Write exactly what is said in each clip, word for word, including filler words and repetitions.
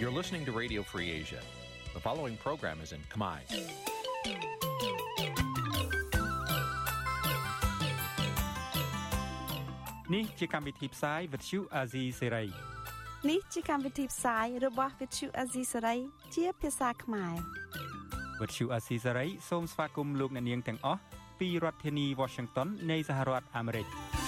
You're listening to Radio Free Asia. The following program is in Khmer. នេះជាកម្មវិធីផ្សាយ Vuthu Azizi Serai នេះជាកម្មវិធីផ្សាយរបស់ Vuthu Azizi Serai ជាភាសាខ្មែរ Vuthu Azizi Serai សូមស្វាគមន៍លោកអ្នកនាងទាំងអស់ពីរដ្ឋធានី Washington នៃសហរដ្ឋអាមេរិក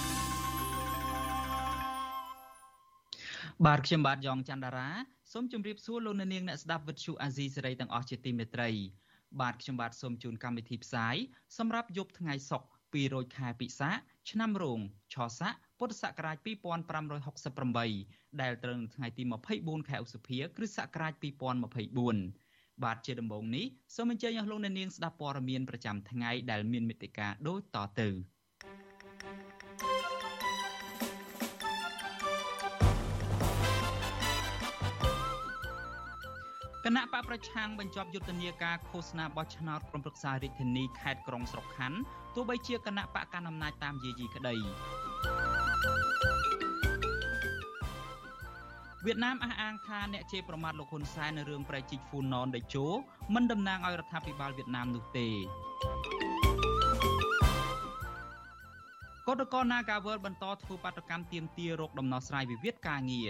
បាទខ្ញុំបាទយ៉ងច័ន្ទតារាសូមជម្រាបសួរលោកអ្នកនាងអ្នកស្ដាប់ Vuthu Azizi Serai ទាំងអស់ជាទីមេត្រីបាទខ្ញុំបាទសូមជូនកម្មវិធីផ្សាយសម្រាប់យប់ថ្ងៃសុក្រពីររោចខែពិសាខឆ្នាំរោងឆស័កពុទ្ធសករាជtwo thousand five hundred sixty-eightដែលត្រូវនៅថ្ងៃទីtwenty-fourខែឧសភាគ្រិស្តសករាជtwo thousand twenty-fourបាទជាដំបូងនេះសូមអញ្ជើញអស់លោកអ្នកនាងស្ដាប់ព័ត៌មានប្រចាំថ្ងៃដែលមានមេត្តាដូចតទៅគណៈបកប្រឆាំងបញ្ចប់យុទ្ធនាការឃោសនាបោះឆ្នោតក្រុមប្រឹក្សារាជធានីខេត្តក្រុងស្រុកខណ្ឌទោះបីជាគណៈបកកណ្ដាលអំណាចតាមយាយីក្តីវៀតណាមអះអាងថាអ្នកជេរប្រមាថលោកហ៊ុនសែននៅរឿងប្រៃជីកហ្វូណនដេជោមិនតំណាងឲ្យរដ្ឋាភិបាលវៀតណាមនោះទេកោតក្រ Nagawal បន្តធ្វើបាតកម្មទាមទាររកដំណោះស្រាយវិវាទការងារ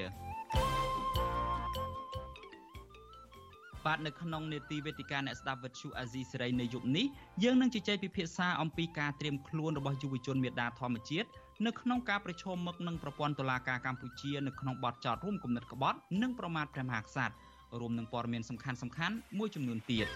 បាទនៅក្នុងនេតិវេទិកាអ្នកស្ដាប់វិទ្យុអាស៊ីសេរីនៅយប់នេះយើងនឹងជជែកពិភាក្សាអំពីការត្រៀមខ្លួនរបស់យុវជនមេដាធម្មជាតិនៅក្នុងការប្រជុំមុខនឹងប្រព័ន្ធតុលាការកម្ពុជានៅក្នុងបទចោទរួមគំនិតក្បត់និងប្រមាថព្រះមហាក្សត្ររួមនឹងព័ត៌មានសំខាន់សំខាន់មួយចំនួនទៀត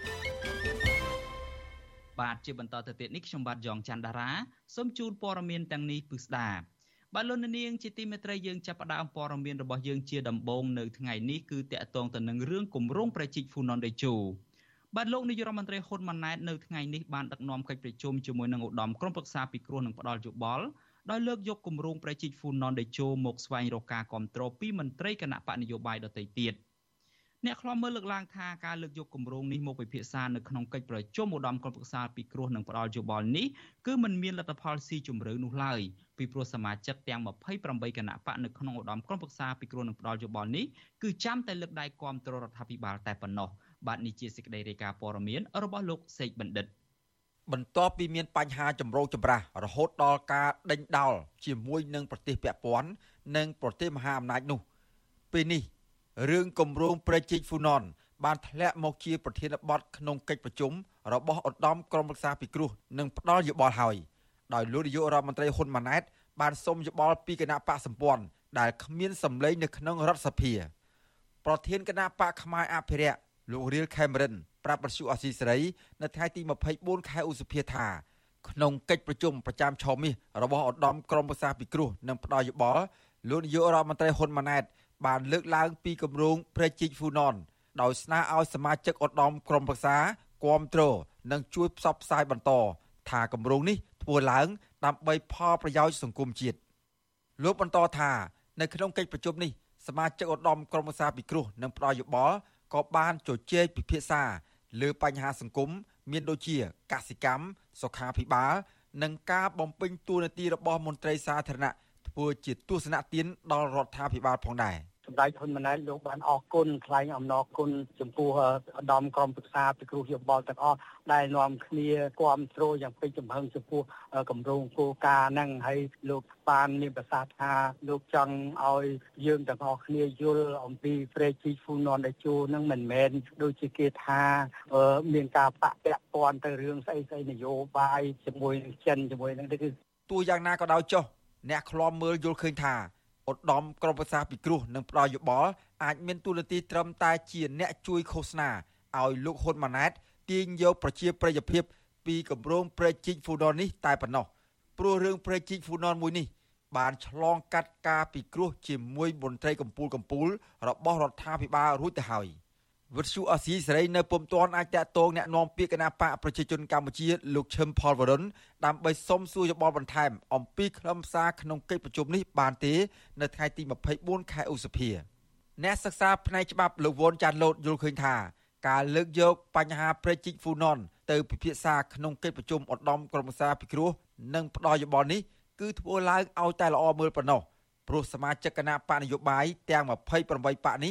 បាទជាបន្តទៅទៀតនេះខ្ញុំបាទយ៉ងច័ន្ទតារាសូមជូនព័ត៌មានទាំងនេះពិស្ដាបាទលោកនាងជាទីមេត្រីយើងចាប់ផ្ដើមព័ត៌មានរបស់យើងជាដំបូងនៅថ្ងៃនេះគឺតាក់ទងទៅនឹងរឿងគម្រោងប្រជិកហ្វូណនដេជោបាទលោកនាយរដ្ឋមន្ត្រីហ៊ុនម៉ាណែតនៅថ្ងៃនេះបានដឹកនាំកិច្ចប្រជុំជាមួយនឹងឧត្តមក្រុមប្រឹក្សាពិគ្រោះនិងផ្ដល់យោបល់ដោយលើកយកគម្រោងប្រជិកហ្វូណនដេជោមកស្វែងរកការគ្រប់គ្រងពីមន្ត្រីគណៈបកនយោបាយដទៃទៀតអ្នកខ្លាំមើលលើកឡើងថាការលើកយកគម្រោងនេះមកពិភាក្សានៅក្នុងកិច្ចប្រជុំឧត្តមក្រុមប្រឹក្សាពិគ្រោះនិងផ្ដល់យោបល់នេះគឺមិនមានលទ្ធផលស៊ីជម្រៅនោះឡើយពីព្រោះសមាជិកទាំងtwenty-eightគណៈបកនៅក្នុងឧត្តមក្រុមប្រឹក្សាពិគ្រោះនិងផ្ដល់យោបល់នេះគឺចាំតែលើកដៃគាំទ្ររដ្ឋាភិបាលតែប៉ុណ្ណោះបាទនេះជាសេចក្តីរាយការណ៍ព័ត៌មានរបស់លោកសេកបណ្ឌិតបន្ទាប់ពីមានបញ្ហាចម្រូងចម្រាសរហូតដល់ការដេញដោលជាមួយនឹងប្រទេសពាក់ព័ន្ធនិងប្រទេសមហាអំណាចនោះពេលនេះរឿងគម្រោងប្រជិកហ្វូណនបានធ្លាក់មកជាប្រធានបទក្នុងកិច្ចប្រជុំរបស់ឧត្តមក្រុមប្រឹក្សាពិគ្រោះនិងផ្ដល់យោបល់ហើយដោយលោកនាយករដ្ឋមន្ត្រីហ៊ុនម៉ាណែតបានសុំយោបល់ពីគណៈបកសម្ព័ន្ធដែលគ្មានសម្លេងនៅក្នុងរដ្ឋសភាប្រធានគណៈបកផ្នែកអភិរក្សលោករៀលខេមរិនប្រាប់វិទ្យុអាស៊ីសេរីនៅថ្ងៃទីtwenty-fourខែឧសភាថាក្នុងកិច្ចប្រជុំប្រចាំឆមាសរបស់ឧត្តមក្រុមប្រឹក្សាពិគ្រោះនិងផ្ដល់យោបល់លោកនាយករដ្ឋមន្ត្រីហ៊ុនម៉ាណែតបានលើកឡើងពីគម្រោងប្រជិកហ្វូណនដោយស្នើឲ្យសមាជិកឧត្តមក្រុមប្រឹក្សាគាំទ្រនិងជួយផ្សព្វផ្សាយបន្តថាគម្រោងនេះធ្វើឡើងដើម្បីផលប្រយោជន៍សង្គមជាតិលោកបន្តថានៅក្នុងកិច្ចប្រជុំនេះសមាជិកឧត្តមក្រុមប្រឹក្សាពិគ្រោះនិងផ្ដល់យោបល់ក៏បានជជែកពិភាក្សាលើបញ្ហាសង្គមមានដូចជាកសិកម្មសុខាភិបាលនិងការបំពេញតួនាទីរបស់មន្ត្រីសាធារណៈធ្វើជាទស្សនៈទានដល់រដ្ឋាភិបាលផងដែរសម្ដេចហ៊ុនម៉ាណែតលោកបានអរគុណថ្លែងអំណរគុណចំពោះឧត្តមក្រុមប្រឹក្សាពិគ្រោះយោបល់ទាំងអស់ដែលនាំគ្នាគាំទ្រយ៉ាងពេញចំហឹងចំពោះគម្រោងគោលការណ៍ហ្នឹងហើយលោកបានមានប្រសាសន៍ថាលោកចង់ឲ្យយើងទាំងអស់គ្នាយល់អំពីប្រជិកហ្វូណនដេជោហ្នឹងមិនមែនដូចជាគេថាមានការបកពាក់ព័ន្ធទៅរឿងស្អីស្អីនយោបាយជាមួយនឹងចិនជាមួយនឹងទេគឺទោះយ៉ាងណាក៏ដោយចុះអ្នកខ្លាំមើលយល់ឃើញថាឧត្តមក្រុមប្រឹក្សាពិគ្រោះនិងផ្ដល់យោបល់អាចមានតួនាទីត្រឹមតែជាអ្នកជួយឃោសនាឲ្យលោកហ៊ុនម៉ាណែតទាញយកប្រជាប្រិយភាពពីគម្រោងប្រជិកហ្វូណននេះតែប៉ុណ្ណោះព្រោះរឿងប្រជិកហ្វូណនមួយនេះបានឆ្លងកាត់ការពិគ្រោះជាមួយមន្ត្រីកម្ពុជាកម្ពុជារបស់រដ្ឋាភិបាលរួចទៅហើយវិទ្យុអាស៊ីសេរីនៅពុំទាន់អាចតាក់ទងអ្នកនាំពាក្យគណៈបកប្រជាជនកម្ពុជាលោកឈឹមផលវរុនដើម្បីសុំសួរយោបល់បន្ថែមអំពីខ្លឹមសារក្នុងកិច្ចប្រជុំនេះបានទេនៅថ្ងៃទីtwenty-fourខែឧសភាអ្នកសិក្សាផ្នែកច្បាប់លោកវ៉ុនចាន់លូតយល់ឃើញថាការលើកយកបញ្ហាប្រជិកហ្វូណនទៅពិភាក្សាក្នុងកិច្ចប្រជុំឧត្តមក្រុមប្រឹក្សាពិគ្រោះនិងផ្ដល់យោបល់នេះគឺធ្វើឡើងឲ្យតែល្អមើលប៉ុណ្ណោះព្រោះសមាជិកគណៈបកនយោបាយទាំងtwenty-eightបកនេះ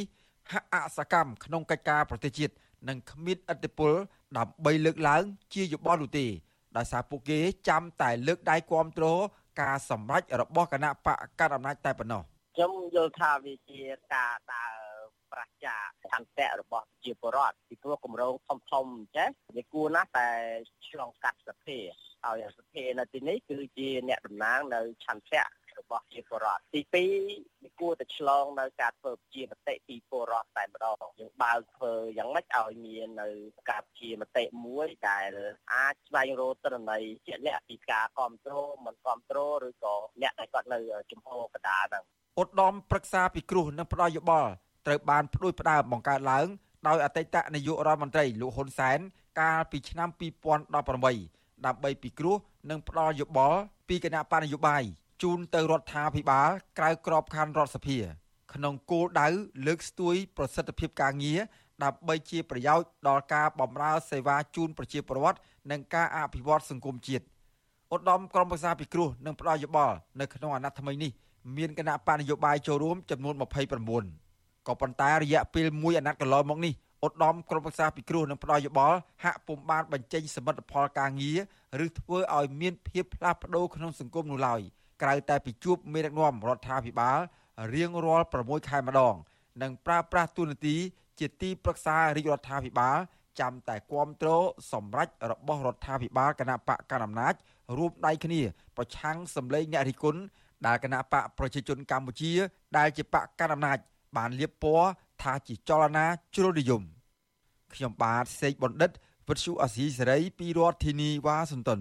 ហាក់អសកម្មក្នុងកិច្ចការប្រទេសជាតិនិងគ្មានឥទ្ធិពលដើម្បីលើកឡើងជាយោបល់នោះទេដោយសារពួកគេចាំតែលើកដៃគាំទ្រការសម្រេចរបស់គណៈបកកណ្ដាលអំណាចតែប៉ុណ្ណោះខ្ញុំយល់ថាវាជាការដើរប្រជាឆន្ទៈរបស់ប្រជាពលរដ្ឋពីព្រោះគម្រោងធំធំចេះវាគួរណាស់តែឆ្លងកាត់សភាហើយសភានៅទីនេះគឺជាអ្នកតំណាងនៅឆន្ទៈរបស់ប្រជាពលរដ្ឋទីពីរវាគួរតែឆ្លងនៅការធ្វើជាមតិពីពលរដ្ឋតែម្ដងយើងបើកធ្វើយ៉ាងម៉េចឲ្យមាននៅការជាមតិមួយដែលអាចស្វែងរកទិន្នន័យជាក់លាក់ពីការគ្រប់គ្រងមិនគ្រប់គ្រងឬក៏អ្នកដែលគាត់នៅចំហកណ្ដាលហ្នឹងឧត្តមប្រឹក្សាពិគ្រោះនិងផ្ដល់យោបល់ត្រូវបានផ្ដួចផ្ដើមបង្កើតឡើងដោយអតីតនាយករដ្ឋមន្ត្រីលោកហ៊ុនសែនកាលពីឆ្នាំពីរពាន់ដប់ប្រាំបីដើម្បីពិគ្រោះនិងផ្ដល់យោបល់ពីគណៈបកនយោបាយជូនទៅរដ្ឋាភិបាលក្រៅក្របខ័ណ្ឌរដ្ឋសភាក្នុងគោលដៅលើកស្ទួយប្រសិទ្ធភាពការងារដើម្បីជាប្រយោជន៍ដល់ការបម្រើសេវាជូនប្រជាពលរដ្ឋនិងការអភិវឌ្ឍសង្គមជាតិឧត្តមក្រុមប្រឹក្សាពិគ្រោះនិងផ្ដល់យោបល់នៅក្នុងអាណត្តិថ្មីនេះមានគណៈបកនយោបាយចូលរួមចំនួនម្ភៃប្រាំបួនក៏ប៉ុន្តែរយៈពេលមួយអាណត្តិកន្លងមកនេះឧត្តមក្រុមប្រឹក្សាពិគ្រោះនិងផ្ដល់យោបល់ហាក់ពុំបានបញ្ចេញសមិទ្ធផលការងារឬធ្វើឲ្យមានភាពផ្លាស់ប្ដូរក្នុងសង្គមនោះឡើយក្រៅតែពីជួបមេដឹកនាំរដ្ឋាភិបាលរៀងរាល់៦ខែម្ដងនិងប្រើប្រាស់ទូនាទីជាទីប្រឹក្សារាជរដ្ឋាភិបាលចាំតែគាំទ្រសម្រេចរបស់រដ្ឋាភិបាលគណៈបកកណ្ដាលអំណាចរួមដៃគ្នាប្រឆាំងសម្លេងអ្នករិះគន់ដែលគណៈបកប្រជាជនកម្ពុជាដែលជាបកកណ្ដាលអំណាចបានលៀបពណ៌ថាជាចលនាជ្រុលនិយមខ្ញុំបាទសេកបណ្ឌិតវិទ្យុអាស៊ីសេរីពីរដ្ឋធានីវ៉ាស៊ីនតោន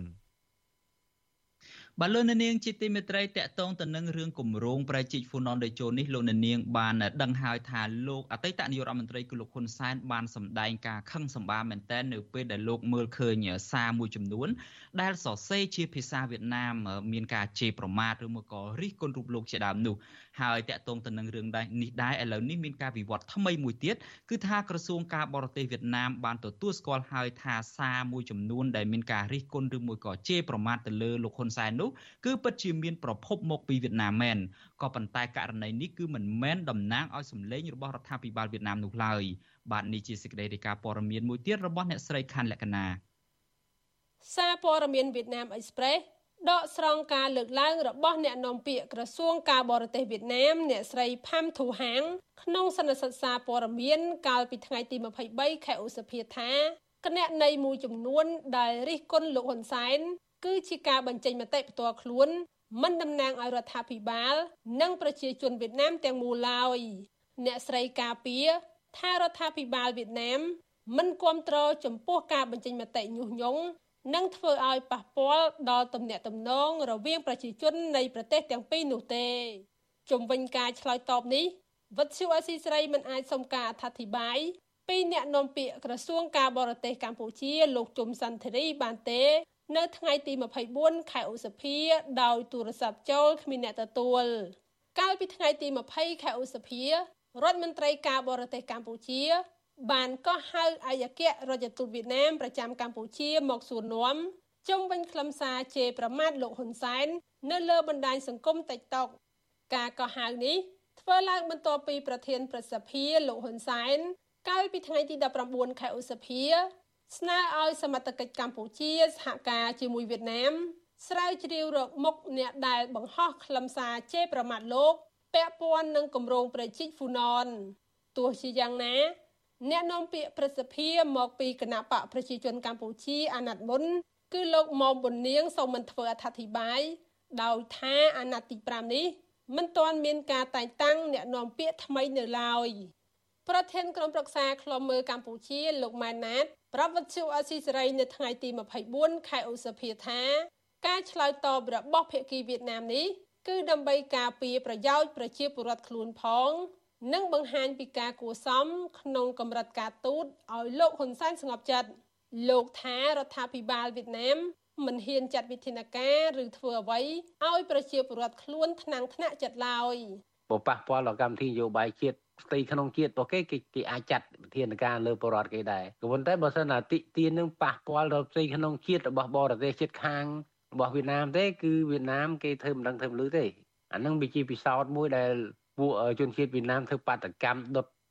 បាទលោកនាងជាទីមេត្រីតកតងទៅនឹងរឿងគម្រោងប្រជិកហ្វូណនតេជោនេះលោកនាងបានដឹងហើយថាលោកអតីតនាយករដ្ឋមន្ត្រីគឺលោកហ៊ុនសែនបានសម្ដែងការខឹងសម្បារមែនទែននៅពេលដែលលោកមើលឃើញសារមួយចំនួនដែលសរសេរជាភាសាវៀតណាមមានការជេរប្រមាថឬមកក៏រិះគន់រូបលោកជាដើមនោះហើយតកតងទៅនឹងរឿងដែរនេះដែរឥឡូវនេះមានការវិវត្តថ្មីមួយទៀតគឺថាក្រសួងការបរទេសវៀតណាមបានទទួលស្គាល់ហើយថាសារមួយចំនួនដែលមានការរិះគន់ឬមួយក៏ជេរប្រមាថទៅលើលោកហ៊ុនសែននោះគឺពិតជាមានប្រភពមកពីវៀតណាមមែនក៏ប៉ុន្តែករណីនេះគឺមិនមែនតំណាងឲ្យសម្លេងរបស់រដ្ឋាភិបាលវៀតណាមនោះឡើយបាទនេះជាសេចក្តីរាយការណ៍ព័ត៌មានមួយទៀតរបស់អ្នកស្រីខាន់លក្ខណាសារព័ត៌មានវៀតណាម Express ដកស្រង់ការលើកឡើងរបស់អ្នកនាំពាក្យក្រសួងការបរទេសវៀតណាមអ្នកស្រីផាំធូហាងក្នុងសន្និសីទសារព័ត៌មានកាលពីថ្ងៃទីម្ភៃបីខែឧសភាថាគណនីមួយចំនួនដែលរិះគន់លោកហ៊ុនសែនគឺជាការបញ្ចេញមតិផ្ទាល់ខ្លួនមិនតំណាងឲ្យរដ្ឋាភិបាលនិងប្រជាជនវៀតណាមទាំងមូលឡើយអ្នកស្រីការពារថារដ្ឋាភិបាលវៀតណាមមិនគាំទ្រចំពោះការបញ្ចេញមតិញុះញង់និងធ្វើឲ្យប៉ះពាល់ដល់ទំនាក់ទំនងរវាងប្រជាជននៃប្រទេសទាំងពីរនោះទេជុំវិញការឆ្លើយតបនេះវិទ្យុអស៊ីសេរីមិនអាចសុំការអធិប្បាយពីអ្នកនាំពាក្យក្រសួងការបរទេសកម្ពុជាលោកជុំសន្តិរីបានទេនៅថ្ងៃទីម្ភៃបួនខែឧសភាដោយទូរស័ព្ទចូលគ្មានអ្នកទទួលកាលពីថ្ងៃទីម្ភៃខែឧសភារដ្ឋមន្ត្រីការបរទេសកម្ពុជាបានក៏ហៅឯកអគ្គរដ្ឋទូតវៀតណាមប្រចាំកម្ពុជាមកសួរនាំជុំវិញខ្លឹមសារជេរប្រមាថលោកហ៊ុនសែននៅលើបណ្ដាញសង្គម TikTok ការកោះហៅនេះធ្វើឡើងបន្ទាប់ពីប្រធានប្រសិទ្ធិលោកហ៊ុនសែនកាលពីថ្ងៃទីដប់ប្រាំបួនខែឧសភាស្នើឲ្យសមត្ថកិច្ចកម្ពុជាសហការជាមួយវៀតណាមស្រាវជ្រាវរកមុខអ្នកដែលបង្ហោះខ្លឹមសារជេរប្រមាថលោកពាក់ព័ន្ធនឹងគម្រោងប្រជិកហ្វូណនទោះជាយ៉ាងណាអ្នកនាំពាក្យប្រសិទ្ធិមកពីគណៈបកប្រជាជនកម្ពុជាអាណត្តិមុនគឺលោកមុំប៊ុននាងសូមមិនធ្វើអត្ថាធិប្បាយដោយថាអាណត្តិទីប្រាំនេះមិនទាន់មានការតែងតាំងអ្នកនាំពាក្យថ្មីនៅឡើយប្រធានក្រុមប្រឹក្សាឃ្លាំមើលកម្ពុជាលោកម៉ែនណាតប្រាប់វិទ្យុអស៊ីសេរីនៅថ្ងៃទីម្ភៃបួនខែឧសភាថាការឆ្លើយតបរបស់ភាគីវៀតណាមនេះគឺដើម្បីការពារប្រយោជន៍ប្រជាពលរដ្ឋខ្លួនផងនិងបង្ហាញពីការគួរសមក្នុងកម្រិតការទូតឲ្យលោកហ៊ុនសែនស្ងប់ចិត្តលោកថារដ្ឋាភិបាលវៀតណាមមិនហ៊ានចាត់វិធានការឬធ្វើអ្វីឲ្យប្រជាពលរដ្ឋខ្លួនថ្នាំងថ្នាក់ចិត្តឡើយប៉ះពាល់ដល់កម្មវិធីនយោបាយជាតិស្ទៃក្នុងជាតិរបស់គេគេគេអាចចាត់វិធានការលើពលរដ្ឋគេដែរក៏ប៉ុន្តែបើសិនណាតិទាននឹងប៉ះពាល់ដល់ផ្ទៃក្នុងជាតិរបស់បរទេសជាតិខាងរបស់វៀតណាមទេគឺវៀតណាមគេធ្វើមិនដឹងធ្វើមិនលឺទេអានឹងវាជាពិសោធន៍មួយដែលពួកជនជាតិវៀតណាមធ្វើបាតកម្មដុត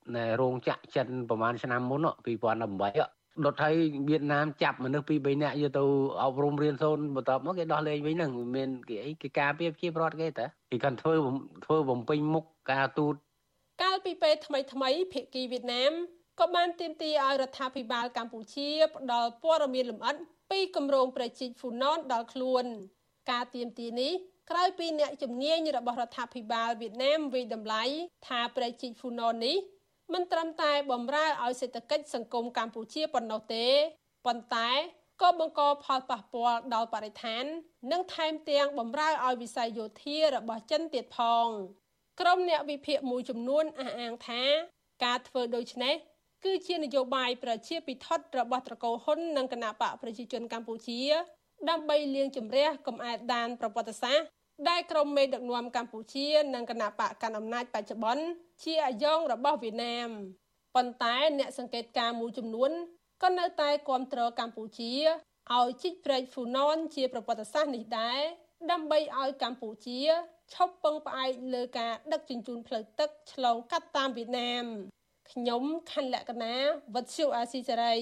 ណែរោងចក្រចិនប្រហែលឆ្នាំមុនពីរពាន់ដប់ប្រាំដុតឲ្យវៀតណាមចាប់មនុស្សពីរបីនាក់យកទៅអប់រំរៀនសូនបន្ទាប់មកគេដោះលែងវិញហ្នឹងមានគេអីគេការពារប្រជាពលរដ្ឋគេតាគេកាន់ធ្វើធ្វើបំពេញមុខការទូតកាលពីពេលថ្មីថ្មីភាគីវៀតណាមក៏បានទាមទារឲ្យរដ្ឋាភិបាលកម្ពុជាផ្ដល់ព័ត៌មានលម្អិតពីគម្រោងប្រជិកហ្វូណនដល់ខ្លួនការទាមទារនេះក្រោយពីអ្នកជំនាញរបស់រដ្ឋាភិបាលវៀតណាមវិយតម្លៃថាប្រជិកហ្វូណននេះមិនត្រឹមតែបម្រើឲ្យសេដ្ឋកិច្ចសង្គមកម្ពុជាប៉ុណ្ណោះទេប៉ុន្តែក៏បង្កផលប៉ះពាល់ដល់បរិស្ថាននិងថែមទាំងបម្រើឲ្យវិស័យយោធារបស់ចិនទៀតផងក្រុមអ្នកវិភាគមួយចំនួនអះអាងថាការធ្វើដូច្នេះគឺជានយោបាយប្រជាពិធដ្ឋរបស់ត្រកូលហ៊ុននិងគណបកប្រជាជនកម្ពុជាដើម្បីលាងជម្រះកំអែលដានប្រវត្តិសាស្ត្រដែលក្រុមមេដឹកនាំកម្ពុជានិងគណបកកាន់អំណាចបច្ចុប្បន្នជាអាយ៉ងរបស់វៀតណាមប៉ុន្តែអ្នកសង្កេតការណ៍មួយចំនួនក៏នៅតែគាំទ្រកម្ពុជាឲ្យជីកព្រែកហ្វូណនជាប្រវត្តិសាស្ត្រនេះដែរដើម្បីឲ្យកម្ពុជាឈប់ពឹងផ្អែកលើការដឹកជញ្ជូនផ្លូវទឹកឆ្លងកាត់តាមវៀតណាមខ្ញុំខណ្ឌលក្ខណាវត្តសុអាស៊ីសេរី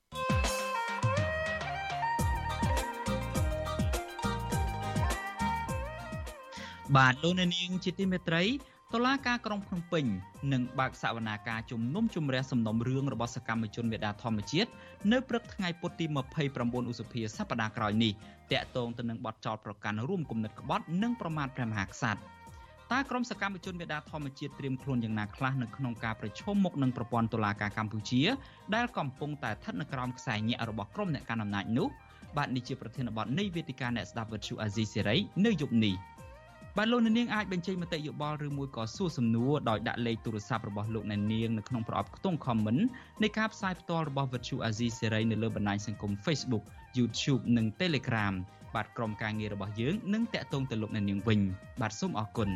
បាទលោកអ្នកនាងជាទីមេត្រីតុលាការក្រុងភ្នំពេញនឹងបើកសវនាការជំនុំជម្រះសំណុំរឿងរបស់សកម្មជនមេដាធម្មជាតិនៅព្រឹកថ្ងៃពុធទីម្ភៃប្រាំបួនឧសភាសប្តាហ៍ក្រោយនេះតាក់ទងទៅនឹងបទចោទប្រកាន់រួមគំនិតក្បត់និងប្រមាថព្រះមហាក្សត្រតើក្រុមសកម្មជនមេដាធម្មជាតិត្រៀមខ្លួនយ៉ាងណាខ្លះនៅក្នុងការប្រឈមមុខនឹងប្រព័ន្ធតុលាការកម្ពុជាដែលកំពុងតែស្ថិតនៅក្រោមខ្សែញាក់របស់ក្រុមអ្នកកាន់អំណាចនោះបាទនេះជាប្រធានបទនៃវេទិកាអ្នកស្ដាប់វិទ្យុអាស៊ីសេរីនៅយប់នេះបាទលោកអ្នកនាងអាចបញ្ចេញមតិយោបល់ឬមួយក៏សួរសំណួរដោយដាក់លេខទូរស័ព្ទរបស់លោកអ្នកនាងនៅក្នុងប្រអប់ខ្ទង់ comment នៃការផ្សាយផ្ទាល់របស់វិទ្យុអាស៊ីសេរីនៅលើបណ្ដាញសង្គម Facebook YouTube និង Telegram បាទក្រុមការងាររបស់យើងនឹងតាក់ទងទៅលោកអ្នកនាងវិញបាទសូមអរគុណ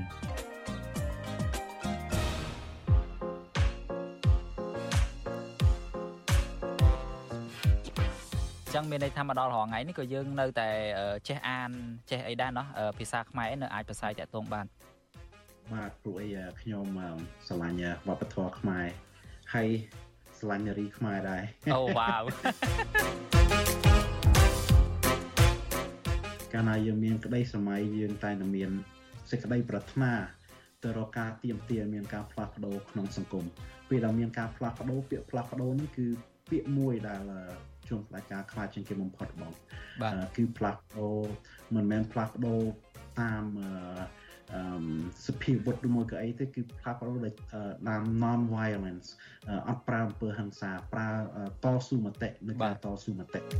ចឹងមានន័យថាមកដល់រហងៃនេះក៏យើងនៅតែចេះអានចេះអីដែរណោះភាសាខ្មែរនៅអាចប្រស័យតាក់ទងបានបាទព្រោះអីខ្ញុំស្រឡាញ់វប្បធម៌ខ្មែរហើយស្រឡាញ់នារីខ្មែរដែរអូវ៉ាវកាលណាយើងមានក្តីសម័យយើងតែតែមានសេចក្តីប្រាថ្នាទៅរកការទៀមទាមានការផ្លាស់ប្ដូរក្នុងសង្គមពេលដែលមានការផ្លាស់ប្ដូរពាក្យផ្លាស់ប្ដូរនេះគឺពាក្យមួយដែលជួនផ្លាច់ការខ្លាចជាងគេបំផុតបងគឺផ្លាស់ប្ដូរមិនមែនផ្លាស់ប្ដូរតាមអឺសុភាវុធឬមួយក៏អីទេគឺផ្លាស់ប្ដូរដោយតាម non violence អត់ប្រើអំពើហិង្សាប្រើតស៊ូមតិនៅការតស៊ូមតិ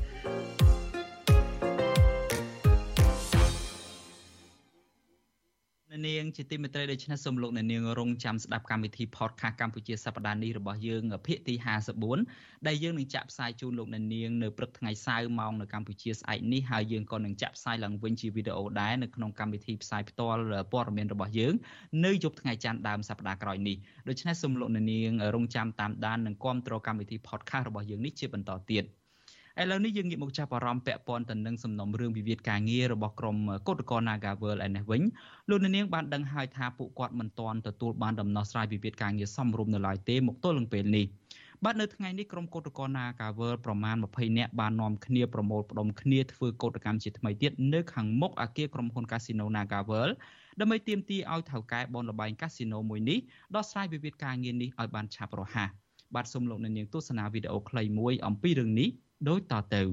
នាងជាទីមេត្រីដូច្នេះសូមលោកអ្នកនាងរងចាំស្ដាប់កម្មវិធី Podcast កម្ពុជាសប្តាហ៍នេះរបស់យើងភាគទីห้าสิบสี่ដែលយើងនឹងចាក់ផ្សាយជូនលោកអ្នកនាងនៅព្រឹកថ្ងៃសៅរ៍ម៉ោងនៅកម្ពុជាស្អែកនេះហើយយើងក៏នឹងចាក់ផ្សាយឡើងវិញជាវីដេអូដែរនៅក្នុងកម្មវិធីផ្សាយផ្ទាល់ព័ត៌មានរបស់យើងនៅយប់ថ្ងៃច័ន្ទដើមសប្តាហ៍ក្រោយនេះដូច្នេះសូមលោកអ្នកនាងរងចាំតាមដាននិងគាំទ្រកម្មវិធី Podcast របស់យើងនេះជាបន្តទៀតឥឡូវនេះយើងងាកមកចាប់អារម្មណ៍ពាក់ព័ន្ធទៅនឹងសំណុំរឿងវិវាទការងាររបស់ក្រុមកោតក្រ Nagawal ឯនេះវិញលោកអ្នកនាងបានដឹងហើយថាពួកគាត់មិនទាន់ទទួលបានដំណោះស្រាយវិវាទការងារសមរម្យនៅឡើយទេមកទល់នឹងពេលនេះបាទនៅថ្ងៃនេះក្រុមកោតក្រ Nagawal ប្រមាណម្ភៃនាក់បាននាំគ្នាប្រមូលផ្ដុំគ្នាធ្វើកោតកម្មជាថ្មីទៀតនៅខាងមុខអគារក្រុមហ៊ុន Casino Nagawal ដើម្បីទាមទារឲ្យថៅកែបនលបែងកាស៊ីណូមួយនេះដោះស្រាយវិវាទការងារនេះឲ្យបានឆាប់រហ័សបាទសូមលោកអ្នកនាងទស្សនាវីដេអូខ្លីមួយអំពីរឿងនេះដូចតទៅ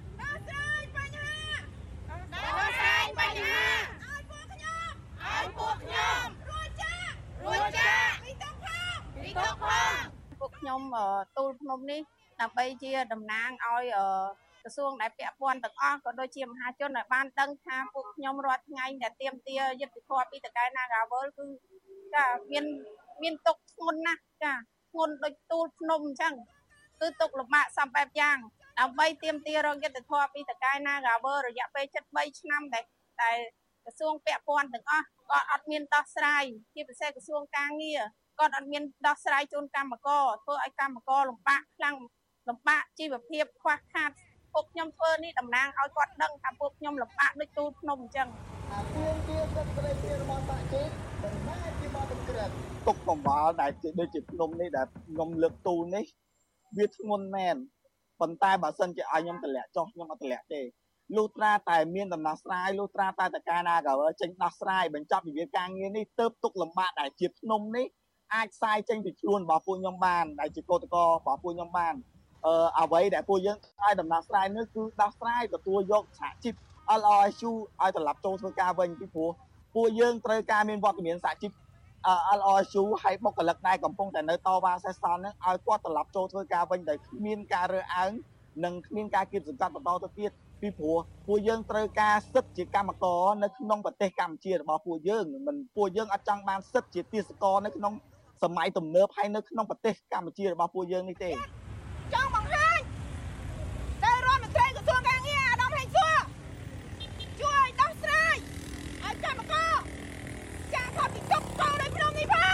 ពួកខ្ញុំទូលភ្នំនេះដើម្បីជាតំណាងឲ្យក្រសួងដែលពាក់ព័ន្ធទាំងអស់ក៏ដូចជាមហាជនឲ្យបានដឹងថាពួកខ្ញុំរាល់ថ្ងៃដែលទាមទារយុត្តិធម៌ពីតកែ Nagawal គឺចាមានមានទុកធ្ងន់ណាស់ចាធ្ងន់ដូចទូលភ្នំអញ្ចឹងគឺទុកលំបាកសំបែបយ៉ាងដើម្បីទាមទាររកយុត្តិធម៌ពីតកែ Nagawal រយៈពេលជិតបីឆ្នាំដែលតែក្រសួងពាក់ព័ន្ធទាំងអស់ក៏អត់មានដោះស្រាយជាពិសេសក្រសួងការងារគាត់អត់មានដោះស្រាយជូនកម្មករធ្វើឲ្យកម្មករលំបាកខ្លាំងលំបាកជីវភាពខ្វះខាតពួកខ្ញុំធ្វើនេះតំណាងឲ្យគាត់ដឹងថាពួកខ្ញុំលំបាកដូចទូលភ្នំអញ្ចឹងអាទាមទារសិទ្ធិសេរីភាពរបស់សហជីពមិនមែនជាបទបង្ក្រាបទុកកង្វល់ដែលដូចជាភ្នំនេះដែលខ្ញុំលើកទូលនេះវាធ្ងន់មែនប៉ុន្តែបើសិនជាឲ្យខ្ញុំតម្លាក់ចុះខ្ញុំអត់តម្លាក់ទេលុះត្រាតែមានដំណោះស្រាយលុះត្រាតែតកាណាក៏ចេញដោះស្រាយបញ្ចប់វិវាទការងារនេះទើបទុកលំបាកដែលជាភ្នំនេះអាចផ្សាយចេញពីខ្លួនរបស់ពួកខ្ញុំបានដែលជាកោតក្ររបស់ពួកខ្ញុំបានអឺអ្វីដែលពួកយើងឲ្យដំណោះស្រាយនេះគឺដោះស្រាយទទួលយកសហជីព អល អារ issue ឲ្យត្រឡប់ចូលធ្វើការវិញពីព្រោះពួកយើងត្រូវការមានវត្តមានសហជីព អល អារ issue ឲ្យបុគ្គលិកដែលកំពុងតែនៅតវ៉ាសេសសល់ហ្នឹងឲ្យគាត់ត្រឡប់ចូលធ្វើការវិញដោយគ្មានការរើសអើងនិងគ្មានការគៀបសង្កត់បន្តទៅទៀតពីព្រោះពួកយើងត្រូវការសិទ្ធិជាកម្មករនៅក្នុងប្រទេសកម្ពុជារបស់ពួកយើងមិនពួកយើងអត់ចង់បានសិទ្ធិជាទាសករនៅក្នុងសម័យទំនើបហើយនៅក្នុងប្រទេសកម្ពុជារបស់ពួកយើងនេះទេចង់បង្ហាញទៅរដ្ឋមន្ត្រីក្រសួងការងារអាដាមហេងសួរជួយដោះស្រាយឲ្យកម្មករចាក់ផុតពីទុកកោនៅក្នុងនេះផង